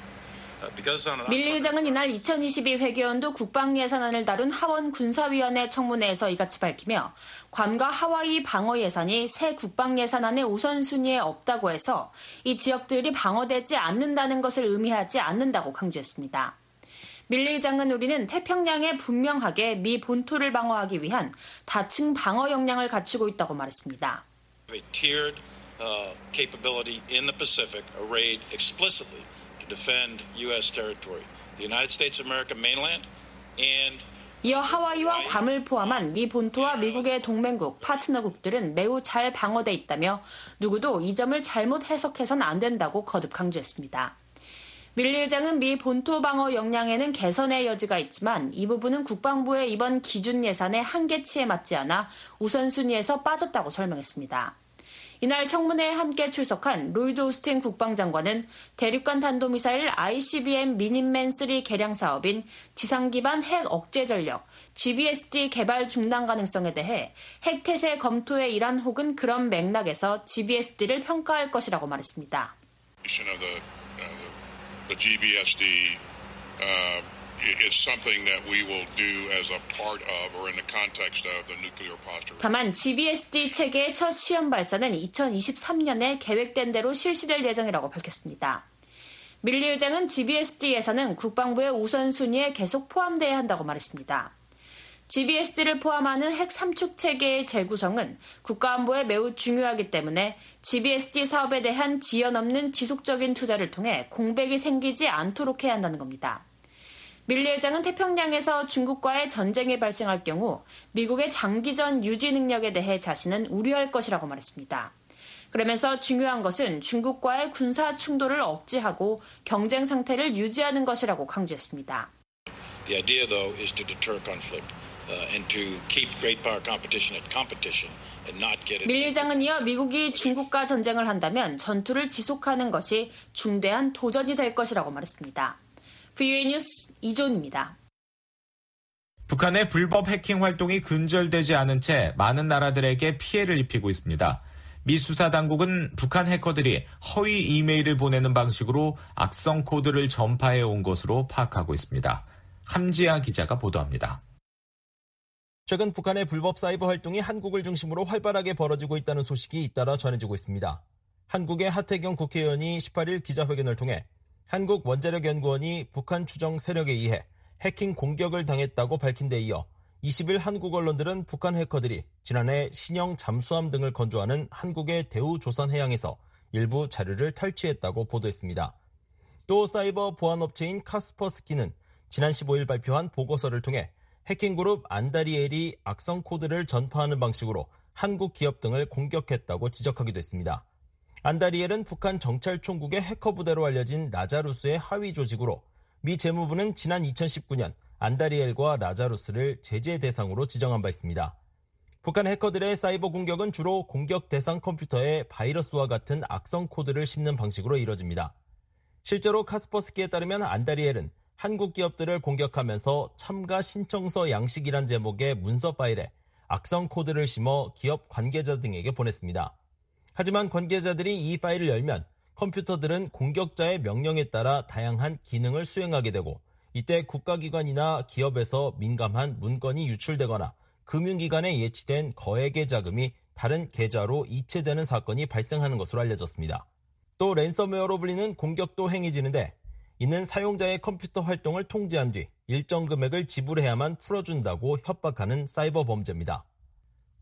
밀리 의장은 이날 이천이십이 회계연도 국방예산안을 다룬 하원 군사위원회 청문회에서 이같이 밝히며 괌과 하와이 방어 예산이 새 국방예산안의 우선순위에 없다고 해서 이 지역들이 방어되지 않는다는 것을 의미하지 않는다고 강조했습니다. 밀리 의장은 우리는 태평양에 분명하게 미 본토를 방어하기 위한 다층 방어 역량을 갖추고 있다고 말했습니다. A tiered uh, capability in the Pacific arrayed explicitly to defend U S territory, the United States of America mainland, and 이어 하와이와 괌을 포함한 미 본토와 미국의 동맹국, 파트너국들은 매우 잘 방어돼 있다며 누구도 이 점을 잘못 해석해서는 안 된다고 거듭 강조했습니다. 밀리 의장은 미 본토 방어 역량에는 개선의 여지가 있지만 이 부분은 국방부의 이번 기준 예산의 한계치에 맞지 않아 우선순위에서 빠졌다고 설명했습니다. 이날 청문회에 함께 출석한 로이드 오스틴 국방장관은 대륙간 탄도미사일 아이씨비엠 미니맨 삼 개량 사업인 지상 기반 핵 억제 전력 지비에스디 개발 중단 가능성에 대해 핵태세 검토의 일환 혹은 그런 맥락에서 지비에스디를 평가할 것이라고 말했습니다. The 지비에스디 uh, is something that we will do as a part of or in the context of the nuclear posture. 다만 지비에스디 체계의 첫 시험 발사는 이천이십삼 년에 계획된 대로 실시될 예정이라고 밝혔습니다. 밀리 의장은 지비에스디 예산은 국방부의 우선순위에 계속 포함돼야 한다고 말했습니다. 지비에스디를 포함하는 핵 삼축 체계의 재구성은 국가안보에 매우 중요하기 때문에 지비에스디 사업에 대한 지연 없는 지속적인 투자를 통해 공백이 생기지 않도록 해야 한다는 겁니다. 밀리 의장은 태평양에서 중국과의 전쟁이 발생할 경우 미국의 장기전 유지 능력에 대해 자신은 우려할 것이라고 말했습니다. 그러면서 중요한 것은 중국과의 군사 충돌을 억제하고 경쟁 상태를 유지하는 것이라고 강조했습니다. The idea, though, is to deter conflict uh, and to keep great power competition at competition and not get it. 밀리 의장은 이어 미국이 중국과 전쟁을 한다면 전투를 지속하는 것이 중대한 도전이 될 것이라고 말했습니다. 브이오에이 뉴스 이존입니다. 북한의 불법 해킹 활동이 근절되지 않은 채 많은 나라들에게 피해를 입히고 있습니다. 미 수사당국은 북한 해커들이 허위 이메일을 보내는 방식으로 악성 코드를 전파해 온 것으로 파악하고 있습니다. 함지아 기자가 보도합니다. 최근 북한의 불법 사이버 활동이 한국을 중심으로 활발하게 벌어지고 있다는 소식이 잇따라 전해지고 있습니다. 한국의 하태경 국회의원이 십팔 일 기자회견을 통해 한국원자력연구원이 북한 추정 세력에 의해 해킹 공격을 당했다고 밝힌 데 이어 이십 일 한국 언론들은 북한 해커들이 지난해 신형 잠수함 등을 건조하는 한국의 대우조선해양에서 일부 자료를 탈취했다고 보도했습니다. 또 사이버 보안업체인 카스퍼스키는 지난 십오 일 발표한 보고서를 통해 해킹그룹 안다리엘이 악성 코드를 전파하는 방식으로 한국 기업 등을 공격했다고 지적하기도 했습니다. 안다리엘은 북한 정찰총국의 해커 부대로 알려진 라자루스의 하위 조직으로 미 재무부는 지난 이천십구 년 안다리엘과 라자루스를 제재 대상으로 지정한 바 있습니다. 북한 해커들의 사이버 공격은 주로 공격 대상 컴퓨터에 바이러스와 같은 악성 코드를 심는 방식으로 이뤄집니다. 실제로 카스퍼스키에 따르면 안다리엘은 한국 기업들을 공격하면서 참가 신청서 양식이란 제목의 문서 파일에 악성 코드를 심어 기업 관계자 등에게 보냈습니다. 하지만 관계자들이 이 파일을 열면 컴퓨터들은 공격자의 명령에 따라 다양한 기능을 수행하게 되고 이때 국가기관이나 기업에서 민감한 문건이 유출되거나 금융기관에 예치된 거액의 자금이 다른 계좌로 이체되는 사건이 발생하는 것으로 알려졌습니다. 또 랜섬웨어로 불리는 공격도 행해지는데 이는 사용자의 컴퓨터 활동을 통제한 뒤 일정 금액을 지불해야만 풀어준다고 협박하는 사이버 범죄입니다.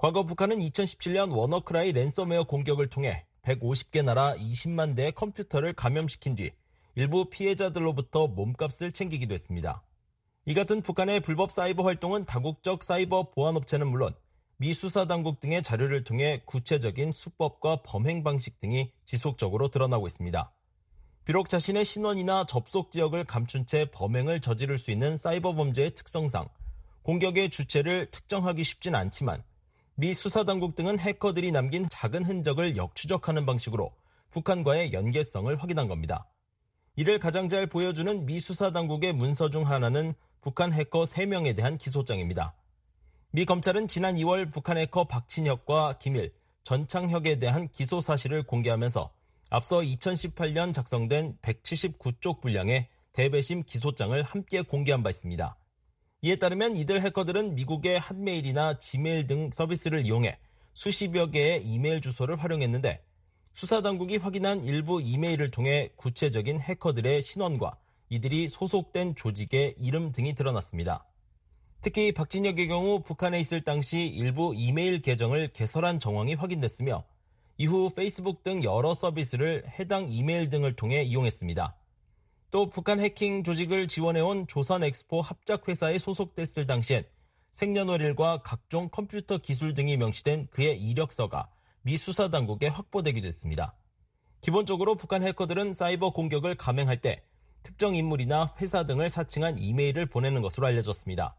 과거 북한은 이천십칠 년 워너크라이 랜섬웨어 공격을 통해 백오십 개 나라 이십만 대의 컴퓨터를 감염시킨 뒤 일부 피해자들로부터 몸값을 챙기기도 했습니다. 이 같은 북한의 불법 사이버 활동은 다국적 사이버 보안업체는 물론 미 수사당국 등의 자료를 통해 구체적인 수법과 범행 방식 등이 지속적으로 드러나고 있습니다. 비록 자신의 신원이나 접속 지역을 감춘 채 범행을 저지를 수 있는 사이버 범죄의 특성상 공격의 주체를 특정하기 쉽진 않지만 미 수사당국 등은 해커들이 남긴 작은 흔적을 역추적하는 방식으로 북한과의 연계성을 확인한 겁니다. 이를 가장 잘 보여주는 미 수사당국의 문서 중 하나는 북한 해커 세 명에 대한 기소장입니다. 미 검찰은 지난 이월 북한 해커 박진혁과 김일, 전창혁에 대한 기소 사실을 공개하면서 앞서 이천십팔 년 작성된 백칠십구 쪽 분량의 대배심 기소장을 함께 공개한 바 있습니다. 이에 따르면 이들 해커들은 미국의 핫메일이나 지메일 등 서비스를 이용해 수십여 개의 이메일 주소를 활용했는데 수사당국이 확인한 일부 이메일을 통해 구체적인 해커들의 신원과 이들이 소속된 조직의 이름 등이 드러났습니다. 특히 박진혁의 경우 북한에 있을 당시 일부 이메일 계정을 개설한 정황이 확인됐으며 이후 페이스북 등 여러 서비스를 해당 이메일 등을 통해 이용했습니다. 또 북한 해킹 조직을 지원해온 조선엑스포 합작회사에 소속됐을 당시엔 생년월일과 각종 컴퓨터 기술 등이 명시된 그의 이력서가 미 수사당국에 확보되기도 했습니다. 기본적으로 북한 해커들은 사이버 공격을 감행할 때 특정 인물이나 회사 등을 사칭한 이메일을 보내는 것으로 알려졌습니다.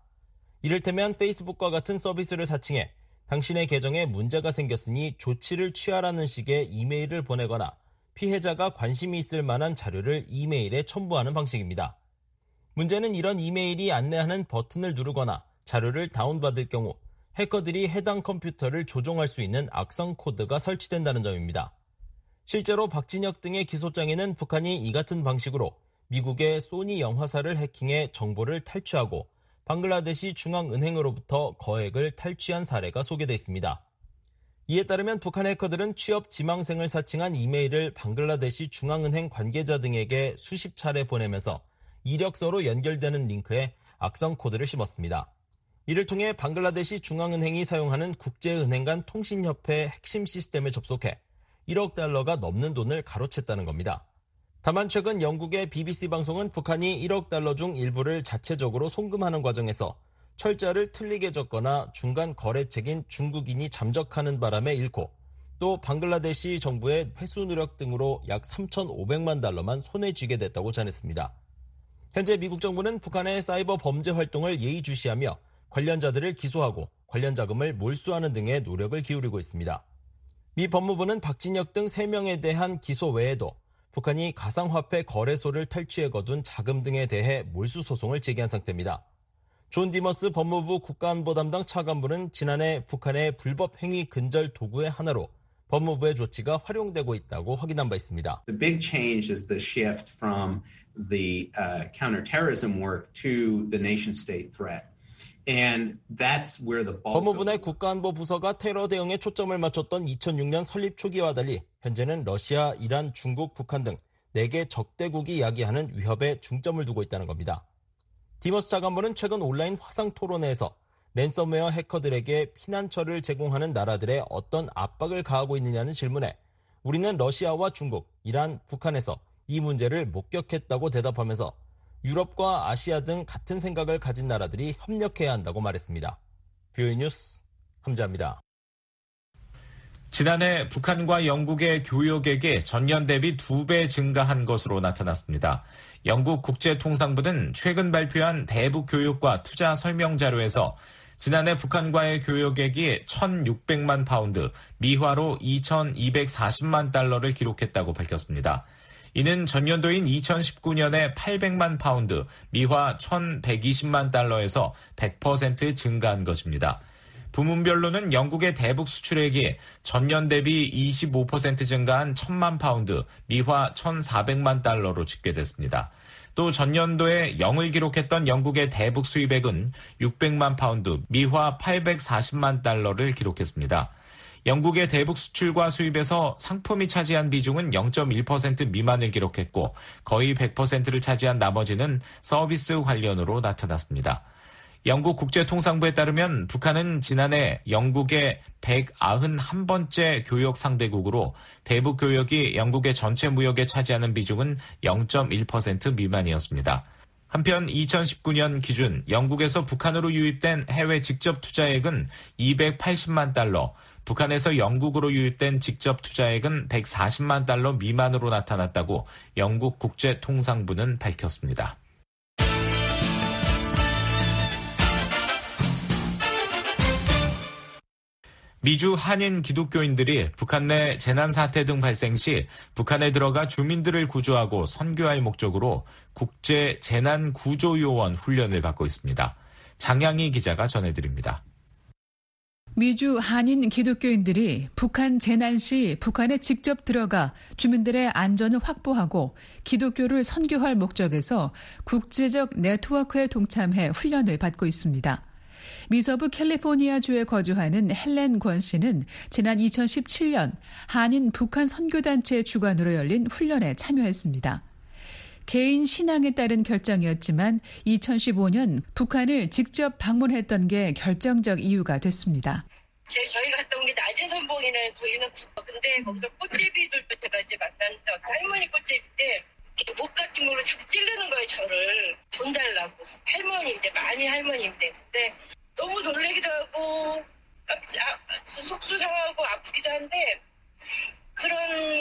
이를테면 페이스북과 같은 서비스를 사칭해 당신의 계정에 문제가 생겼으니 조치를 취하라는 식의 이메일을 보내거나 피해자가 관심이 있을 만한 자료를 이메일에 첨부하는 방식입니다. 문제는 이런 이메일이 안내하는 버튼을 누르거나 자료를 다운받을 경우 해커들이 해당 컴퓨터를 조종할 수 있는 악성 코드가 설치된다는 점입니다. 실제로 박진혁 등의 기소장에는 북한이 이 같은 방식으로 미국의 소니 영화사를 해킹해 정보를 탈취하고 방글라데시 중앙은행으로부터 거액을 탈취한 사례가 소개돼 있습니다. 이에 따르면 북한 해커들은 취업 지망생을 사칭한 이메일을 방글라데시 중앙은행 관계자 등에게 수십 차례 보내면서 이력서로 연결되는 링크에 악성 코드를 심었습니다. 이를 통해 방글라데시 중앙은행이 사용하는 국제은행 간 통신협회 핵심 시스템에 접속해 일억 달러가 넘는 돈을 가로챘다는 겁니다. 다만 최근 영국의 비비씨 방송은 북한이 일억 달러 중 일부를 자체적으로 송금하는 과정에서 철자를 틀리게 적거나 중간 거래책인 중국인이 잠적하는 바람에 잃고 또 방글라데시 정부의 회수 노력 등으로 약 삼천오백만 달러만 손에 쥐게 됐다고 전했습니다. 현재 미국 정부는 북한의 사이버 범죄 활동을 예의주시하며 관련자들을 기소하고 관련 자금을 몰수하는 등의 노력을 기울이고 있습니다. 미 법무부는 박진혁 등 세 명에 대한 기소 외에도 북한이 가상화폐 거래소를 탈취해 거둔 자금 등에 대해 몰수 소송을 제기한 상태입니다. 존 디머스 법무부 국가안보 담당 차관보는 지난해 북한의 불법 행위 근절 도구의 하나로 법무부의 조치가 활용되고 있다고 확인한 바 있습니다. The big change is the shift from the uh, counterterrorism work to the nation-state threat. And that's where the bulk 법무부 내 국가안보 부서가 테러 대응에 초점을 맞췄던 이천육 년 설립 초기와 달리 현재는 러시아, 이란, 중국, 북한 등 네 개 적대국이 야기하는 위협에 중점을 두고 있다는 겁니다. 디머스 차관보는 최근 온라인 화상 토론회에서 랜섬웨어 해커들에게 피난처를 제공하는 나라들의 어떤 압박을 가하고 있느냐는 질문에 우리는 러시아와 중국, 이란, 북한에서 이 문제를 목격했다고 대답하면서 유럽과 아시아 등 같은 생각을 가진 나라들이 협력해야 한다고 말했습니다. 비오이 뉴스 함자입니다. 지난해 북한과 영국의 교역액이 전년 대비 두 배 증가한 것으로 나타났습니다. 영국 국제통상부는 최근 발표한 대북 교육과 투자 설명 자료에서 지난해 북한과의 교역액이 천육백만 파운드, 미화로 이천이백사십만 달러를 기록했다고 밝혔습니다. 이는 전년도인 이천십구 년에 팔백만 파운드, 미화 천백이십만 달러에서 백 퍼센트 증가한 것입니다. 부문별로는 영국의 대북 수출액이 전년 대비 이십오 퍼센트 증가한 천만 파운드, 미화 천사백만 달러로 집계됐습니다. 또 전년도에 영을 기록했던 영국의 대북 수입액은 육백만 파운드, 미화 팔백사십만 달러를 기록했습니다. 영국의 대북 수출과 수입에서 상품이 차지한 비중은 영 점 일 퍼센트 미만을 기록했고 거의 백 퍼센트를 차지한 나머지는 서비스 관련으로 나타났습니다. 영국 국제통상부에 따르면 북한은 지난해 영국의 백구십일 번째 교역 상대국으로 대북 교역이 영국의 전체 무역에 차지하는 비중은 영 점 일 퍼센트 미만이었습니다. 한편 이천십구 년 기준 영국에서 북한으로 유입된 해외 직접 투자액은 이백팔십만 달러, 북한에서 영국으로 유입된 직접 투자액은 백사십만 달러 미만으로 나타났다고 영국 국제통상부는 밝혔습니다. 미주 한인 기독교인들이 북한 내 재난 사태 등 발생 시 북한에 들어가 주민들을 구조하고 선교할 목적으로 국제 재난 구조 요원 훈련을 받고 있습니다. 장양희 기자가 전해드립니다. 미주 한인 기독교인들이 북한 재난 시 북한에 직접 들어가 주민들의 안전을 확보하고 기독교를 선교할 목적에서 국제적 네트워크에 동참해 훈련을 받고 있습니다. 미서부 캘리포니아주에 거주하는 헬렌 권 씨는 지난 이천십칠 년 한인 북한 선교단체 주관으로 열린 훈련에 참여했습니다. 개인 신앙에 따른 결정이었지만 이천십오 년 북한을 직접 방문했던 게 결정적 이유가 됐습니다. 제, 저희 갔다 온 게 낮은 선봉이는 거기는 국어. 근데 거기서 꽃제비들도 제가 이제 만났는데 할머니 꽃제비인데 목 같은 걸로 자꾸 찌르는 거예요, 저를. 돈 달라고. 할머니인데, 많이 할머니인데. 근데 너무 놀래기도 하고 깜짝 속수 상하고 아프기도 한데 그런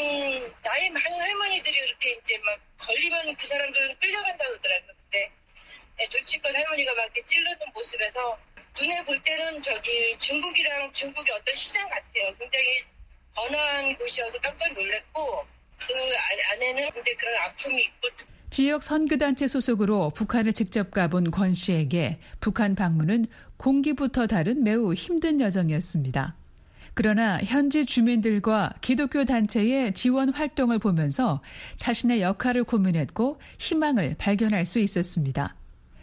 나이 많은 할머니들이 그렇게 이제 막 걸리면 그 사람들은 끌려간다고 그러더라고요. 근데 눈치껏 할머니가 막 이렇게 찌르는 모습에서 눈에 볼 때는 저기 중국이랑 중국의 어떤 시장 같아요. 굉장히 번화한 곳이어서 깜짝 놀랐고 그 안에는 근데 그런 아픔이 있고 지역 선교단체 소속으로 북한을 직접 가본 권 씨에게 북한 방문은 공기부터 다른 매우 힘든 여정이었습니다. 그러나 현지 주민들과 기독교 단체의 지원 활동을 보면서 자신의 역할을 고민했고 희망을 발견할 수 있었습니다.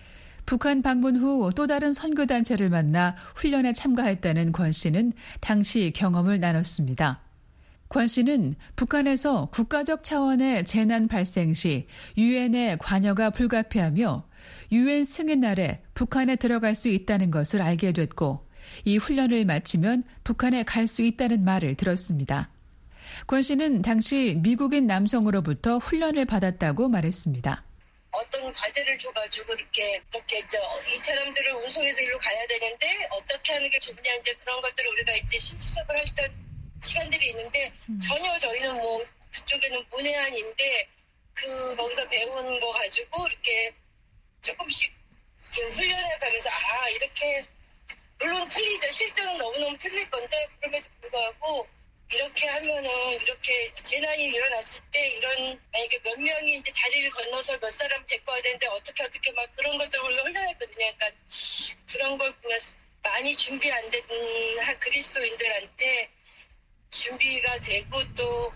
북한 방문 후 또 다른 선교단체를 만나 훈련에 참가했다는 권 씨는 당시 경험을 나눴습니다. 권 씨는 북한에서 국가적 차원의 재난 발생 시 유엔의 관여가 불가피하며 유엔 승인 아래 북한에 들어갈 수 있다는 것을 알게 됐고 이 훈련을 마치면 북한에 갈 수 있다는 말을 들었습니다. 권 씨는 당시 미국인 남성으로부터 훈련을 받았다고 말했습니다. 어떤 과제를 줘가지고 이렇게 이렇게 저 이 사람들을 운송해서 일로 가야 되는데 어떻게 하는 게 좋냐 이제 그런 것들을 우리가 이제 실습을 했던 시간들이 있는데 음. 전혀 저희는 뭐 그쪽에는 문외한인데 그 거기서 배운 거 가지고 이렇게 조금씩 이렇게 훈련해 가면서 아 이렇게 물론 틀리죠. 실전은 너무너무 틀릴 건데 그럼에도 불구하고 이렇게 하면은 이렇게 재난이 일어났을 때 이런 만약에 몇 명이 이제 다리를 건너서 몇 사람 데리고 와야 되는데 어떻게 어떻게 막 그런 것들을 우리가 훈련했거든요. 그러니까 그런 걸 보면서 많이 준비 안 된 그리스도인들한테 준비가 되고 또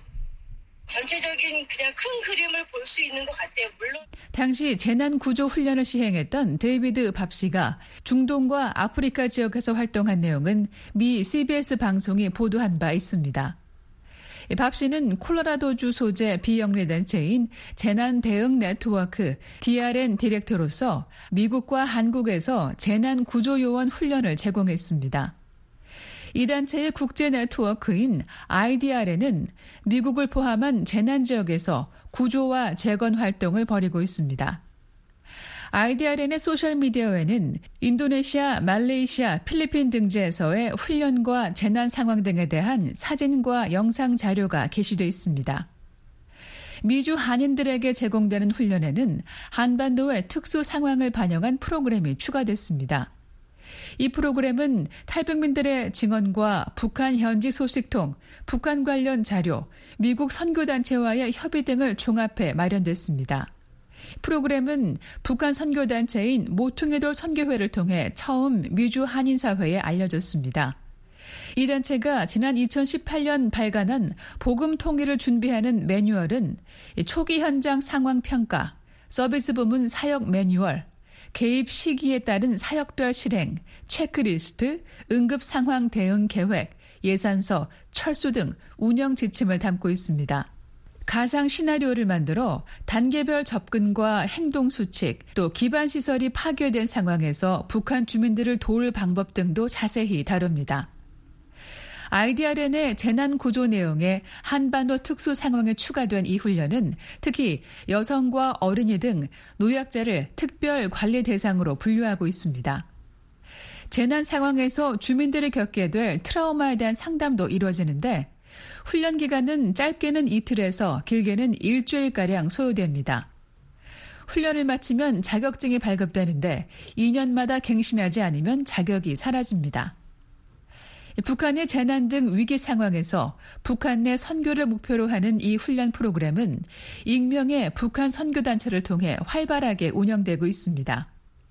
전체적인 그냥 큰 그림을 볼 수 있는 것 같아요. 물론 당시 재난 구조 훈련을 시행했던 데이비드 밥 씨가 중동과 아프리카 지역에서 활동한 내용은 미 씨비에스 방송이 보도한 바 있습니다. 밥 씨는 콜로라도주 소재 비영리 단체인 재난 대응 네트워크 디알엔 디렉터로서 미국과 한국에서 재난 구조 요원 훈련을 제공했습니다. 이 단체의 국제 네트워크인 아이디알에는 미국을 포함한 재난 지역에서 구조와 재건 활동을 벌이고 있습니다. 아이디알엔의 소셜미디어에는 인도네시아, 말레이시아, 필리핀 등지에서의 훈련과 재난 상황 등에 대한 사진과 영상 자료가 게시되어 있습니다. 미주 한인들에게 제공되는 훈련에는 한반도의 특수 상황을 반영한 프로그램이 추가됐습니다. 이 프로그램은 탈북민들의 증언과 북한 현지 소식통, 북한 관련 자료, 미국 선교단체와의 협의 등을 종합해 마련됐습니다. 프로그램은 북한 선교단체인 모퉁이돌 선교회를 통해 처음 미주 한인사회에 알려졌습니다. 이 단체가 지난 이천십팔 년 발간한 복음 통일을 준비하는 매뉴얼은 초기 현장 상황 평가, 서비스 부문 사역 매뉴얼, 개입 시기에 따른 사역별 실행, 체크리스트, 응급 상황 대응 계획, 예산서, 철수 등 운영 지침을 담고 있습니다. 가상 시나리오를 만들어 단계별 접근과 행동 수칙, 또 기반 시설이 파괴된 상황에서 북한 주민들을 도울 방법 등도 자세히 다룹니다. 아이디알엔의 재난 구조 내용에 한반도 특수 상황에 추가된 이 훈련은 특히 여성과 어린이 등 노약자를 특별 관리 대상으로 분류하고 있습니다. 재난 상황에서 주민들이 겪게 될 트라우마에 대한 상담도 이루어지는데 훈련 기간은 짧게는 이틀에서 길게는 일주일가량 소요됩니다. 훈련을 마치면 자격증이 발급되는데 이 년마다 갱신하지 않으면 자격이 사라집니다. 북한의 재난 등 위기 상황에서 북한 내 선교를 목표로 하는 이 훈련 프로그램은 익명의 북한 선교단체를 통해 활발하게 운영되고 있습니다.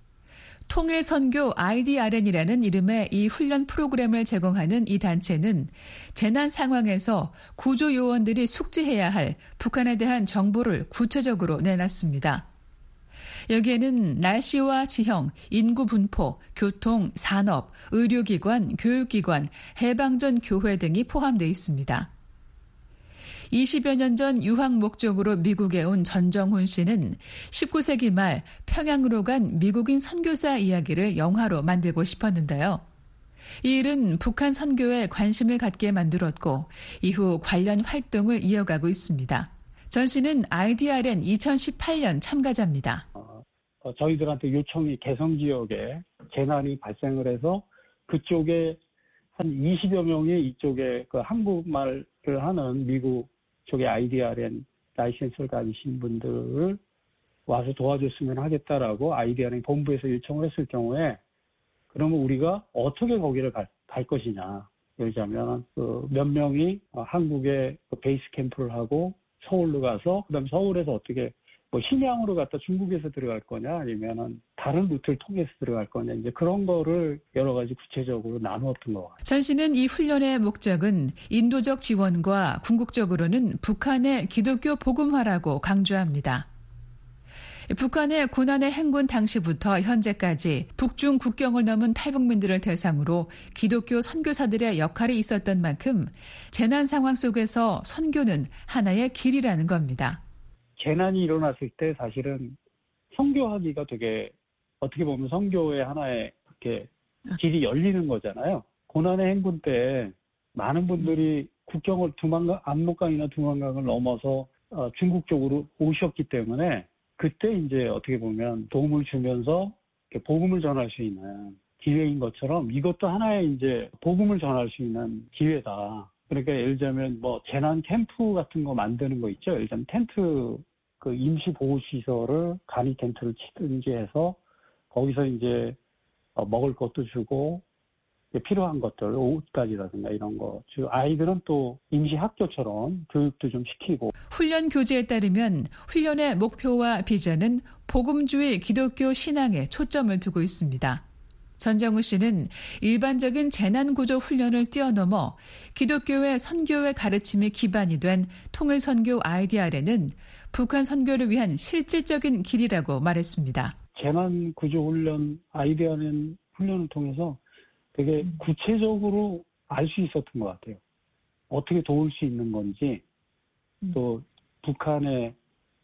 통일선교 아이디알엔이라는 이름의 이 훈련 프로그램을 제공하는 이 단체는 재난 상황에서 구조 요원들이 숙지해야 할 북한에 대한 정보를 구체적으로 내놨습니다. 여기에는 날씨와 지형, 인구 분포, 교통, 산업, 의료기관, 교육기관, 해방전 교회 등이 포함되어 있습니다. 이십여 년 전 유학 목적으로 미국에 온 전정훈 씨는 십구 세기 말 평양으로 간 미국인 선교사 이야기를 영화로 만들고 싶었는데요. 이 일은 북한 선교에 관심을 갖게 만들었고 이후 관련 활동을 이어가고 있습니다. 전 씨는 아이디알엔 이천십팔 년 참가자입니다. 어, 저희들한테 요청이 개성 지역에 재난이 발생을 해서 그쪽에 한 이십여 명이 이쪽에 그 한국말을 하는 미국 쪽에 아이디알엔 라이센스를 가지신 분들을 와서 도와줬으면 하겠다라고 아이디알엔 본부에서 요청을 했을 경우에 그러면 우리가 어떻게 거기를 갈, 갈 것이냐. 예를 들자면 그 몇 명이 한국에 그 베이스 캠프를 하고 서울로 가서 그다음 서울에서 어떻게 뭐 심양으로 갔다 중국에서 들어갈 거냐 아니면은 다른 루트를 통해서 들어갈 거냐 이제 그런 거를 여러 가지 구체적으로 나누었던 것 같아요. 전 씨는 이 훈련의 목적은 인도적 지원과 궁극적으로는 북한의 기독교 복음화라고 강조합니다. 북한의 고난의 행군 당시부터 현재까지 북중 국경을 넘은 탈북민들을 대상으로 기독교 선교사들의 역할이 있었던 만큼 재난 상황 속에서 선교는 하나의 길이라는 겁니다. 재난이 일어났을 때 사실은 선교하기가 되게 어떻게 보면 선교의 하나의 이렇게 길이 열리는 거잖아요. 고난의 행군 때 많은 분들이 국경을 두만강, 압록강이나 두만강을 넘어서 어, 중국 쪽으로 오셨기 때문에 그때 이제 어떻게 보면 도움을 주면서 이렇게 복음을 전할 수 있는 기회인 것처럼 이것도 하나의 이제 복음을 전할 수 있는 기회다. 그러니까 예를 들자면 뭐 재난 캠프 같은 거 만드는 거 있죠. 예를 들자면 텐트 그 임시 보호 시설을 간이 텐트를 치든지 해서 거기서 이제 먹을 것도 주고 필요한 것들 옷가지라든가 이런 거 주 아이들은 또 임시 학교처럼 교육도 좀 시키고 훈련 교재에 따르면 훈련의 목표와 비전은 복음주의 기독교 신앙에 초점을 두고 있습니다. 전정우 씨는 일반적인 재난구조 훈련을 뛰어넘어 기독교의 선교의 가르침이 기반이 된 통일선교 아이디알에는 북한 선교를 위한 실질적인 길이라고 말했습니다. 재난구조훈련 아이디알엔 훈련을 통해서 되게 구체적으로 알 수 있었던 것 같아요. 어떻게 도울 수 있는 건지 또 북한에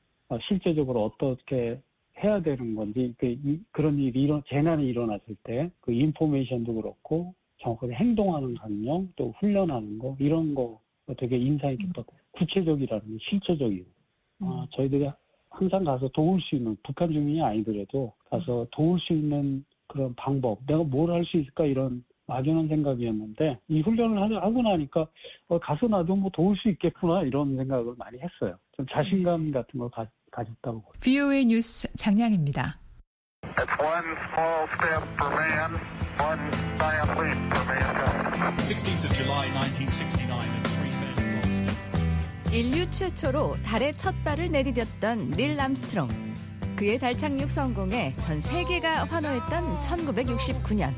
실제적으로 어떻게 해야 되는 건지 그 이, 그런 일이 일어, 재난이 일어났을 때 그 인포메이션도 그렇고 정확하게 행동하는 강령 또 훈련하는 거 이런 거 되게 인상이 깊었고 구체적이라는 게 실제적이고 음. 아, 저희들이 항상 가서 도울 수 있는 북한 주민이 아니더라도 가서 도울 수 있는 그런 방법 내가 뭘 할 수 있을까 이런 막연한 생각이었는데 이 훈련을 하고 나니까 어, 가서 나도 뭐 도울 수 있겠구나 이런 생각을 많이 했어요. 좀 자신감 같은 걸 가, 가졌다고. 브이오에이 뉴스 장량입니다. It's one small step for man, one giant leap for mankind. sixteenth of July nineteen sixty-nine and three men lost. 인류 최초로 달에 첫 발을 내디뎠던 닐 암스트롱. 그의 달 착륙 성공에 전 세계가 환호했던 천구백육십구 년.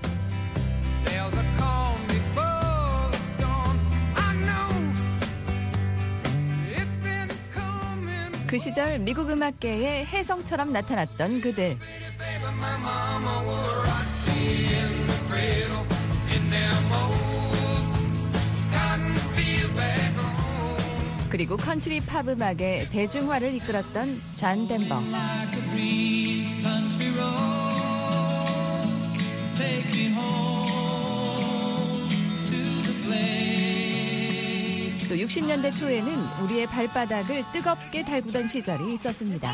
그 시절 미국 음악계의 혜성처럼 나타났던 그들. 그리고 컨트리 팝 음악의 대중화를 이끌었던 잔 덴버. 또 육십 년대 초에는 우리의 발바닥을 뜨겁게 달구던 시절이 있었습니다.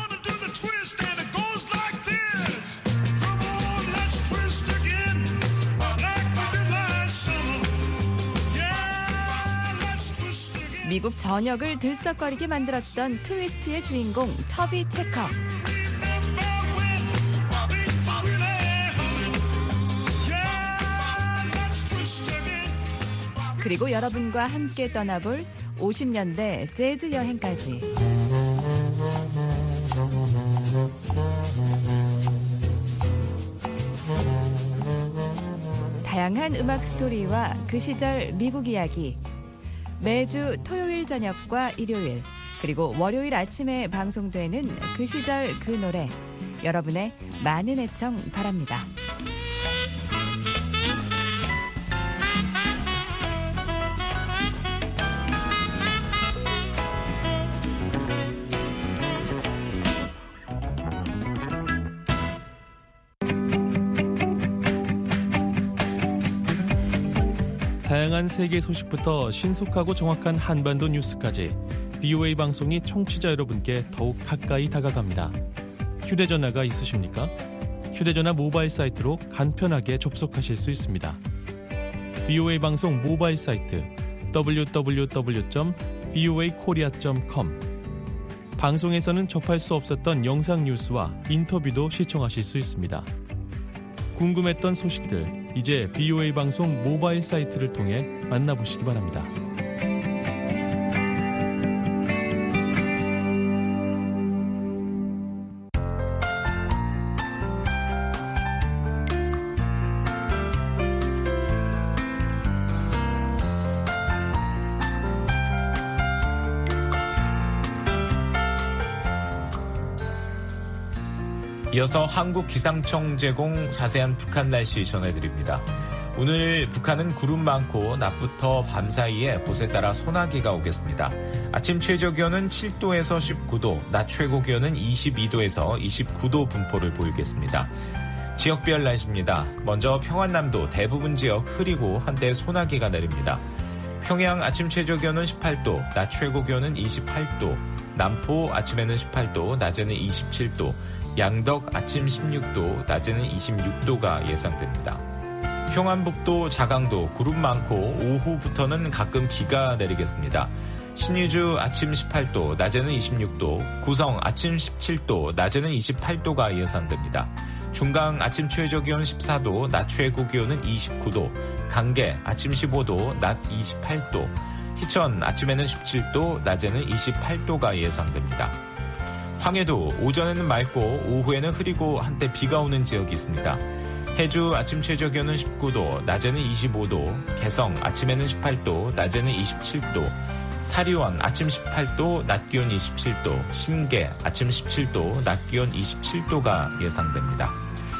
미국 전역을 들썩거리게 만들었던 트위스트의 주인공 처비 체커. 그리고 여러분과 함께 떠나볼 오십 년대 재즈 여행까지. 다양한 음악 스토리와 그 시절 미국 이야기. 매주 토요일 저녁과 일요일 그리고 월요일 아침에 방송되는 그 시절 그 노래. 여러분의 많은 애청 바랍니다. 다양한 세계 소식부터 신속하고 정확한 한반도 뉴스까지 브이오에이 방송이 청취자 여러분께 더욱 가까이 다가갑니다. 휴대전화가 있으십니까? 휴대전화 모바일 사이트로 간편하게 접속하실 수 있습니다. 브이오에이 방송 모바일 사이트 더블유 더블유 더블유 점 브이오에이 코리아 점 컴. 방송에서는 접할 수 없었던 영상 뉴스와 인터뷰도 시청하실 수 있습니다. 궁금했던 소식들 이제 브이오에이 방송 모바일 사이트를 통해 만나보시기 바랍니다. 이어서 한국기상청 제공 자세한 북한 날씨 전해드립니다. 오늘 북한은 구름 많고 낮부터 밤 사이에 곳에 따라 소나기가 오겠습니다. 아침 최저기온은 칠 도에서 십구 도, 낮 최고기온은 이십이 도에서 이십구 도 분포를 보이겠습니다. 지역별 날씨입니다. 먼저 평안남도 대부분 지역 흐리고 한때 소나기가 내립니다. 평양 아침 최저기온은 십팔 도, 낮 최고기온은 이십팔 도, 남포 아침에는 십팔 도, 낮에는 이십칠 도, 양덕 아침 십육 도, 낮에는 이십육 도가 예상됩니다. 평안북도 자강도 구름 많고 오후부터는 가끔 비가 내리겠습니다. 신의주 아침 십팔 도, 낮에는 이십육 도, 구성 아침 십칠 도, 낮에는 이십팔 도가 예상됩니다. 중강 아침 최저기온 십사 도, 낮 최고기온은 이십구 도, 강계 아침 십오 도, 낮 이십팔 도, 희천 아침에는 십칠 도, 낮에는 이십팔 도가 예상됩니다. 황해도 오전에는 맑고 오후에는 흐리고 한때 비가 오는 지역이 있습니다. 해주 아침 최저기온은 십구 도, 낮에는 이십오 도, 개성 아침에는 십팔 도, 낮에는 이십칠 도, 사리원 아침 십팔 도, 낮 기온 이십칠 도, 신계 아침 십칠 도, 낮 기온 이십칠 도가 예상됩니다.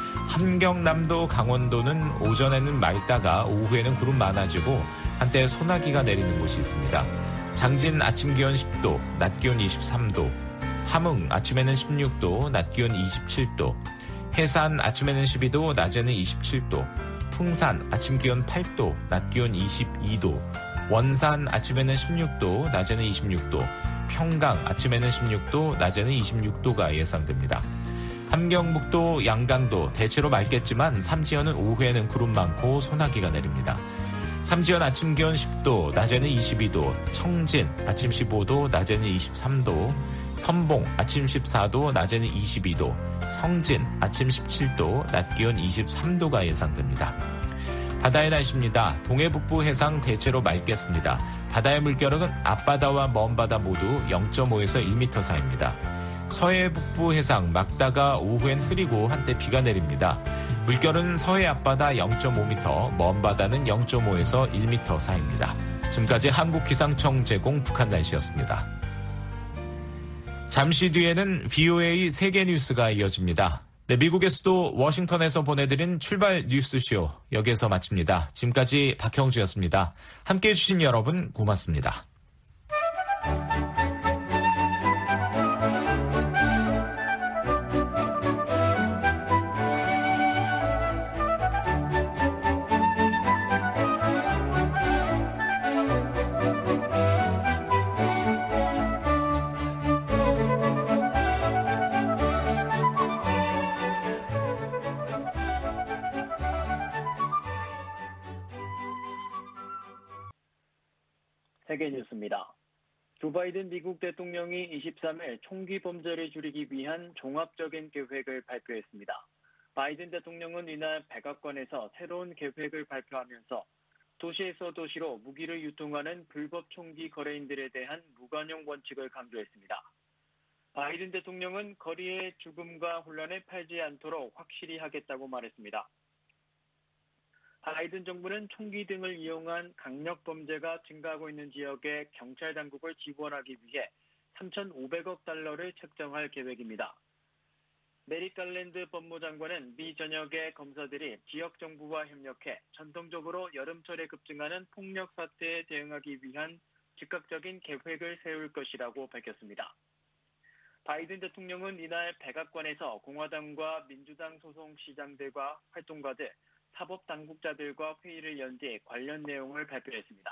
함경남도 강원도는 오전에는 맑다가 오후에는 구름 많아지고 한때 소나기가 내리는 곳이 있습니다. 장진 아침 기온 십 도, 낮 기온 이십삼 도, 함흥 아침에는 십육 도, 낮 기온 이십칠 도, 해산 아침에는 십이 도, 낮에는 이십칠 도, 풍산 아침 기온 팔 도, 낮 기온 이십이 도, 원산 아침에는 십육 도, 낮에는 이십육 도, 평강 아침에는 십육 도, 낮에는 이십육 도가 예상됩니다. 함경북도 양강도 대체로 맑겠지만 삼지연은 오후에는 구름 많고 소나기가 내립니다. 삼지연 아침 기온 십 도, 낮에는 이십이 도, 청진 아침 십오 도, 낮에는 이십삼 도, 선봉 아침 십사 도, 낮에는 이십이 도, 성진 아침 십칠 도, 낮 기온 이십삼 도가 예상됩니다. 바다의 날씨입니다. 동해북부 해상 대체로 맑겠습니다. 바다의 물결은 앞바다와 먼바다 모두 영 점 오에서 일 미터 사이입니다. 서해 북부 해상 막다가 오후엔 흐리고 한때 비가 내립니다. 물결은 서해 앞바다 영 점 오 미터, 먼바다는 영 점 오에서 일 미터 사이입니다. 지금까지 한국기상청 제공 북한 날씨였습니다. 잠시 뒤에는 브이오에이 세계 뉴스가 이어집니다. 네, 미국의 수도 워싱턴에서 보내드린 출발 뉴스쇼 여기에서 마칩니다. 지금까지 박형주였습니다. 함께해 주신 여러분 고맙습니다. 세계뉴스입니다. 조 바이든 미국 대통령이 이십삼 일 총기 범죄를 줄이기 위한 종합적인 계획을 발표했습니다. 바이든 대통령은 이날 백악관에서 새로운 계획을 발표하면서 도시에서 도시로 무기를 유통하는 불법 총기 거래인들에 대한 무관용 원칙을 강조했습니다. 바이든 대통령은 거리에 죽음과 혼란을 팔지 않도록 확실히 하겠다고 말했습니다. 바이든 정부는 총기 등을 이용한 강력 범죄가 증가하고 있는 지역의 경찰 당국을 지원하기 위해 삼천오백억 달러를 책정할 계획입니다. 메릭 갈랜드 법무장관은 미 전역의 검사들이 지역 정부와 협력해 전통적으로 여름철에 급증하는 폭력 사태에 대응하기 위한 즉각적인 계획을 세울 것이라고 밝혔습니다. 바이든 대통령은 이날 백악관에서 공화당과 민주당 소속 시장들과 활동가들, 사법 당국자들과 회의를 연 뒤 관련 내용을 발표했습니다.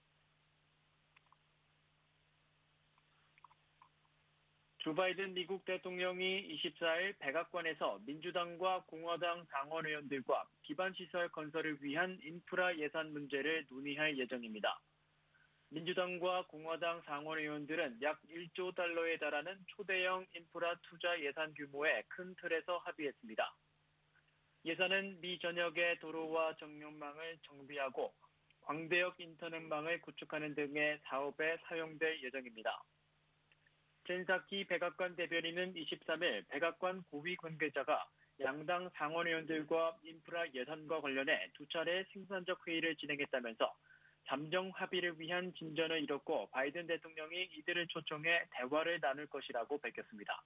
조 바이든 미국 대통령이 이십사 일 백악관에서 민주당과 공화당 상원의원들과 기반시설 건설을 위한 인프라 예산 문제를 논의할 예정입니다. 민주당과 공화당 상원의원들은 약 일조 달러에 달하는 초대형 인프라 투자 예산 규모의 큰 틀에서 합의했습니다. 예산은 미 전역의 도로와 정연망을 정비하고 광대역 인터넷망을 구축하는 등의 사업에 사용될 예정입니다. 젠사키 백악관 대변인은 이십삼 일 백악관 고위 관계자가 양당 상원의원들과 인프라 예산과 관련해 두 차례 생산적 회의를 진행했다면서 잠정 합의를 위한 진전을 이뤘고 바이든 대통령이 이들을 초청해 대화를 나눌 것이라고 밝혔습니다.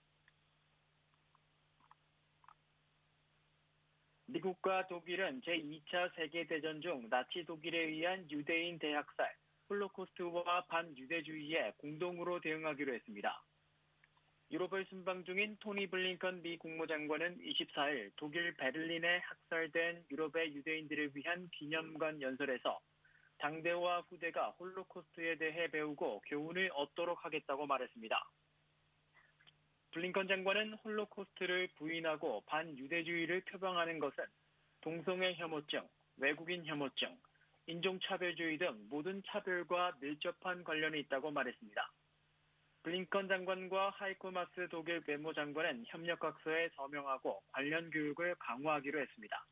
미국과 독일은 제이 차 세계대전 중 나치 독일에 의한 유대인 대학살, 홀로코스트와 반유대주의에 공동으로 대응하기로 했습니다. 유럽을 순방 중인 토니 블링컨 미 국무장관은 이십사 일 독일 베를린에 학살된 유럽의 유대인들을 위한 기념관 연설에서 당대와 후대가 홀로코스트에 대해 배우고 교훈을 얻도록 하겠다고 말했습니다. 블링컨 장관은 홀로코스트를 부인하고 반유대주의를 표방하는 것은 동성애 혐오증, 외국인 혐오증, 인종차별주의 등 모든 차별과 밀접한 관련이 있다고 말했습니다. 블링컨 장관과 하이코 마스 독일 외무장관은 협력학서에 서명하고 관련 교육을 강화하기로 했습니다.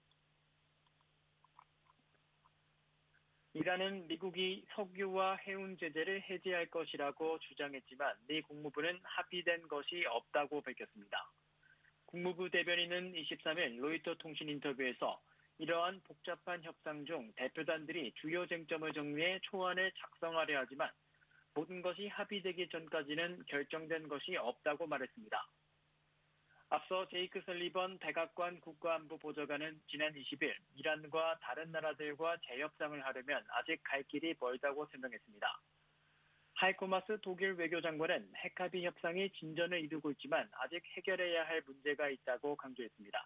이란은 미국이 석유와 해운 제재를 해제할 것이라고 주장했지만 미 국무부는 합의된 것이 없다고 밝혔습니다. 국무부 대변인은 이십삼 일 로이터 통신 인터뷰에서 이러한 복잡한 협상 중 대표단들이 주요 쟁점을 정리해 초안을 작성하려 하지만 모든 것이 합의되기 전까지는 결정된 것이 없다고 말했습니다. 앞서 제이크 설리번 백악관 국가안보 보좌관은 지난 이십 일 이란과 다른 나라들과 재협상을 하려면 아직 갈 길이 멀다고 설명했습니다. 하이코 마스 독일 외교장관은 핵합의 협상이 진전을 이루고 있지만 아직 해결해야 할 문제가 있다고 강조했습니다.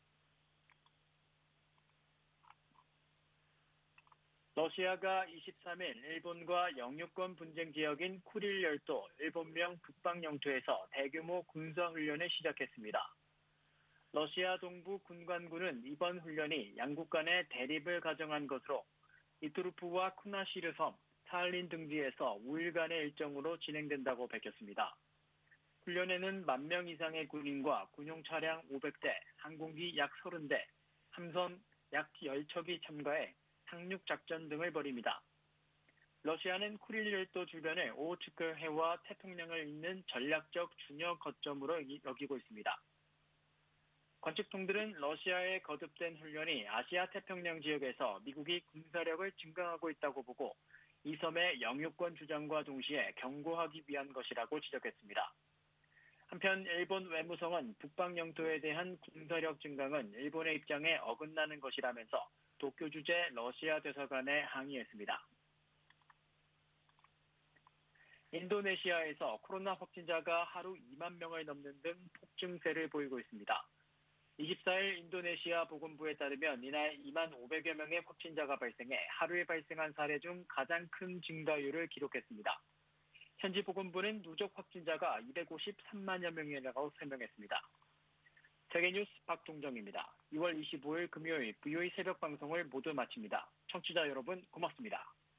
러시아가 이십삼 일 일본과 영유권 분쟁 지역인 쿠릴 열도 일본명 북방 영토에서 대규모 군사훈련을 시작했습니다. 러시아 동부 군관군은 이번 훈련이 양국 간의 대립을 가정한 것으로 이투르프와 쿠나시르 섬, 사할린 등지에서 오 일간의 일정으로 진행된다고 밝혔습니다. 훈련에는 만 명 이상의 군인과 군용 차량 오백 대, 항공기 약 서른 대, 함선 약 십 척이 참가해 상륙 작전 등을 벌입니다. 러시아는 쿠릴 열도 주변을 오호츠크 해와 태평양을 잇는 전략적 중요 거점으로 여기고 있습니다. 관측통들은 러시아의 거듭된 훈련이 아시아 태평양 지역에서 미국이 군사력을 증강하고 있다고 보고 이 섬의 영유권 주장과 동시에 경고하기 위한 것이라고 지적했습니다. 한편 일본 외무성은 북방 영토에 대한 군사력 증강은 일본의 입장에 어긋나는 것이라면서 도쿄 주재 러시아 대사관에 항의했습니다. 인도네시아에서 코로나 확진자가 하루 이만 명을 넘는 등 폭증세를 보이고 있습니다. 이십사 일 인도네시아 보건부에 따르면 이날 이만 오백여 명의 확진자가 발생해 하루에 발생한 사례 중 가장 큰 증가율을 기록했습니다. 현지 보건부는 누적 확진자가 이백오십삼만여 명이라고 설명했습니다. 세계뉴스 박동정입니다. 유월 이십오일 금요일 브이오에이 새벽 방송을 모두 마칩니다. 청취자 여러분 고맙습니다.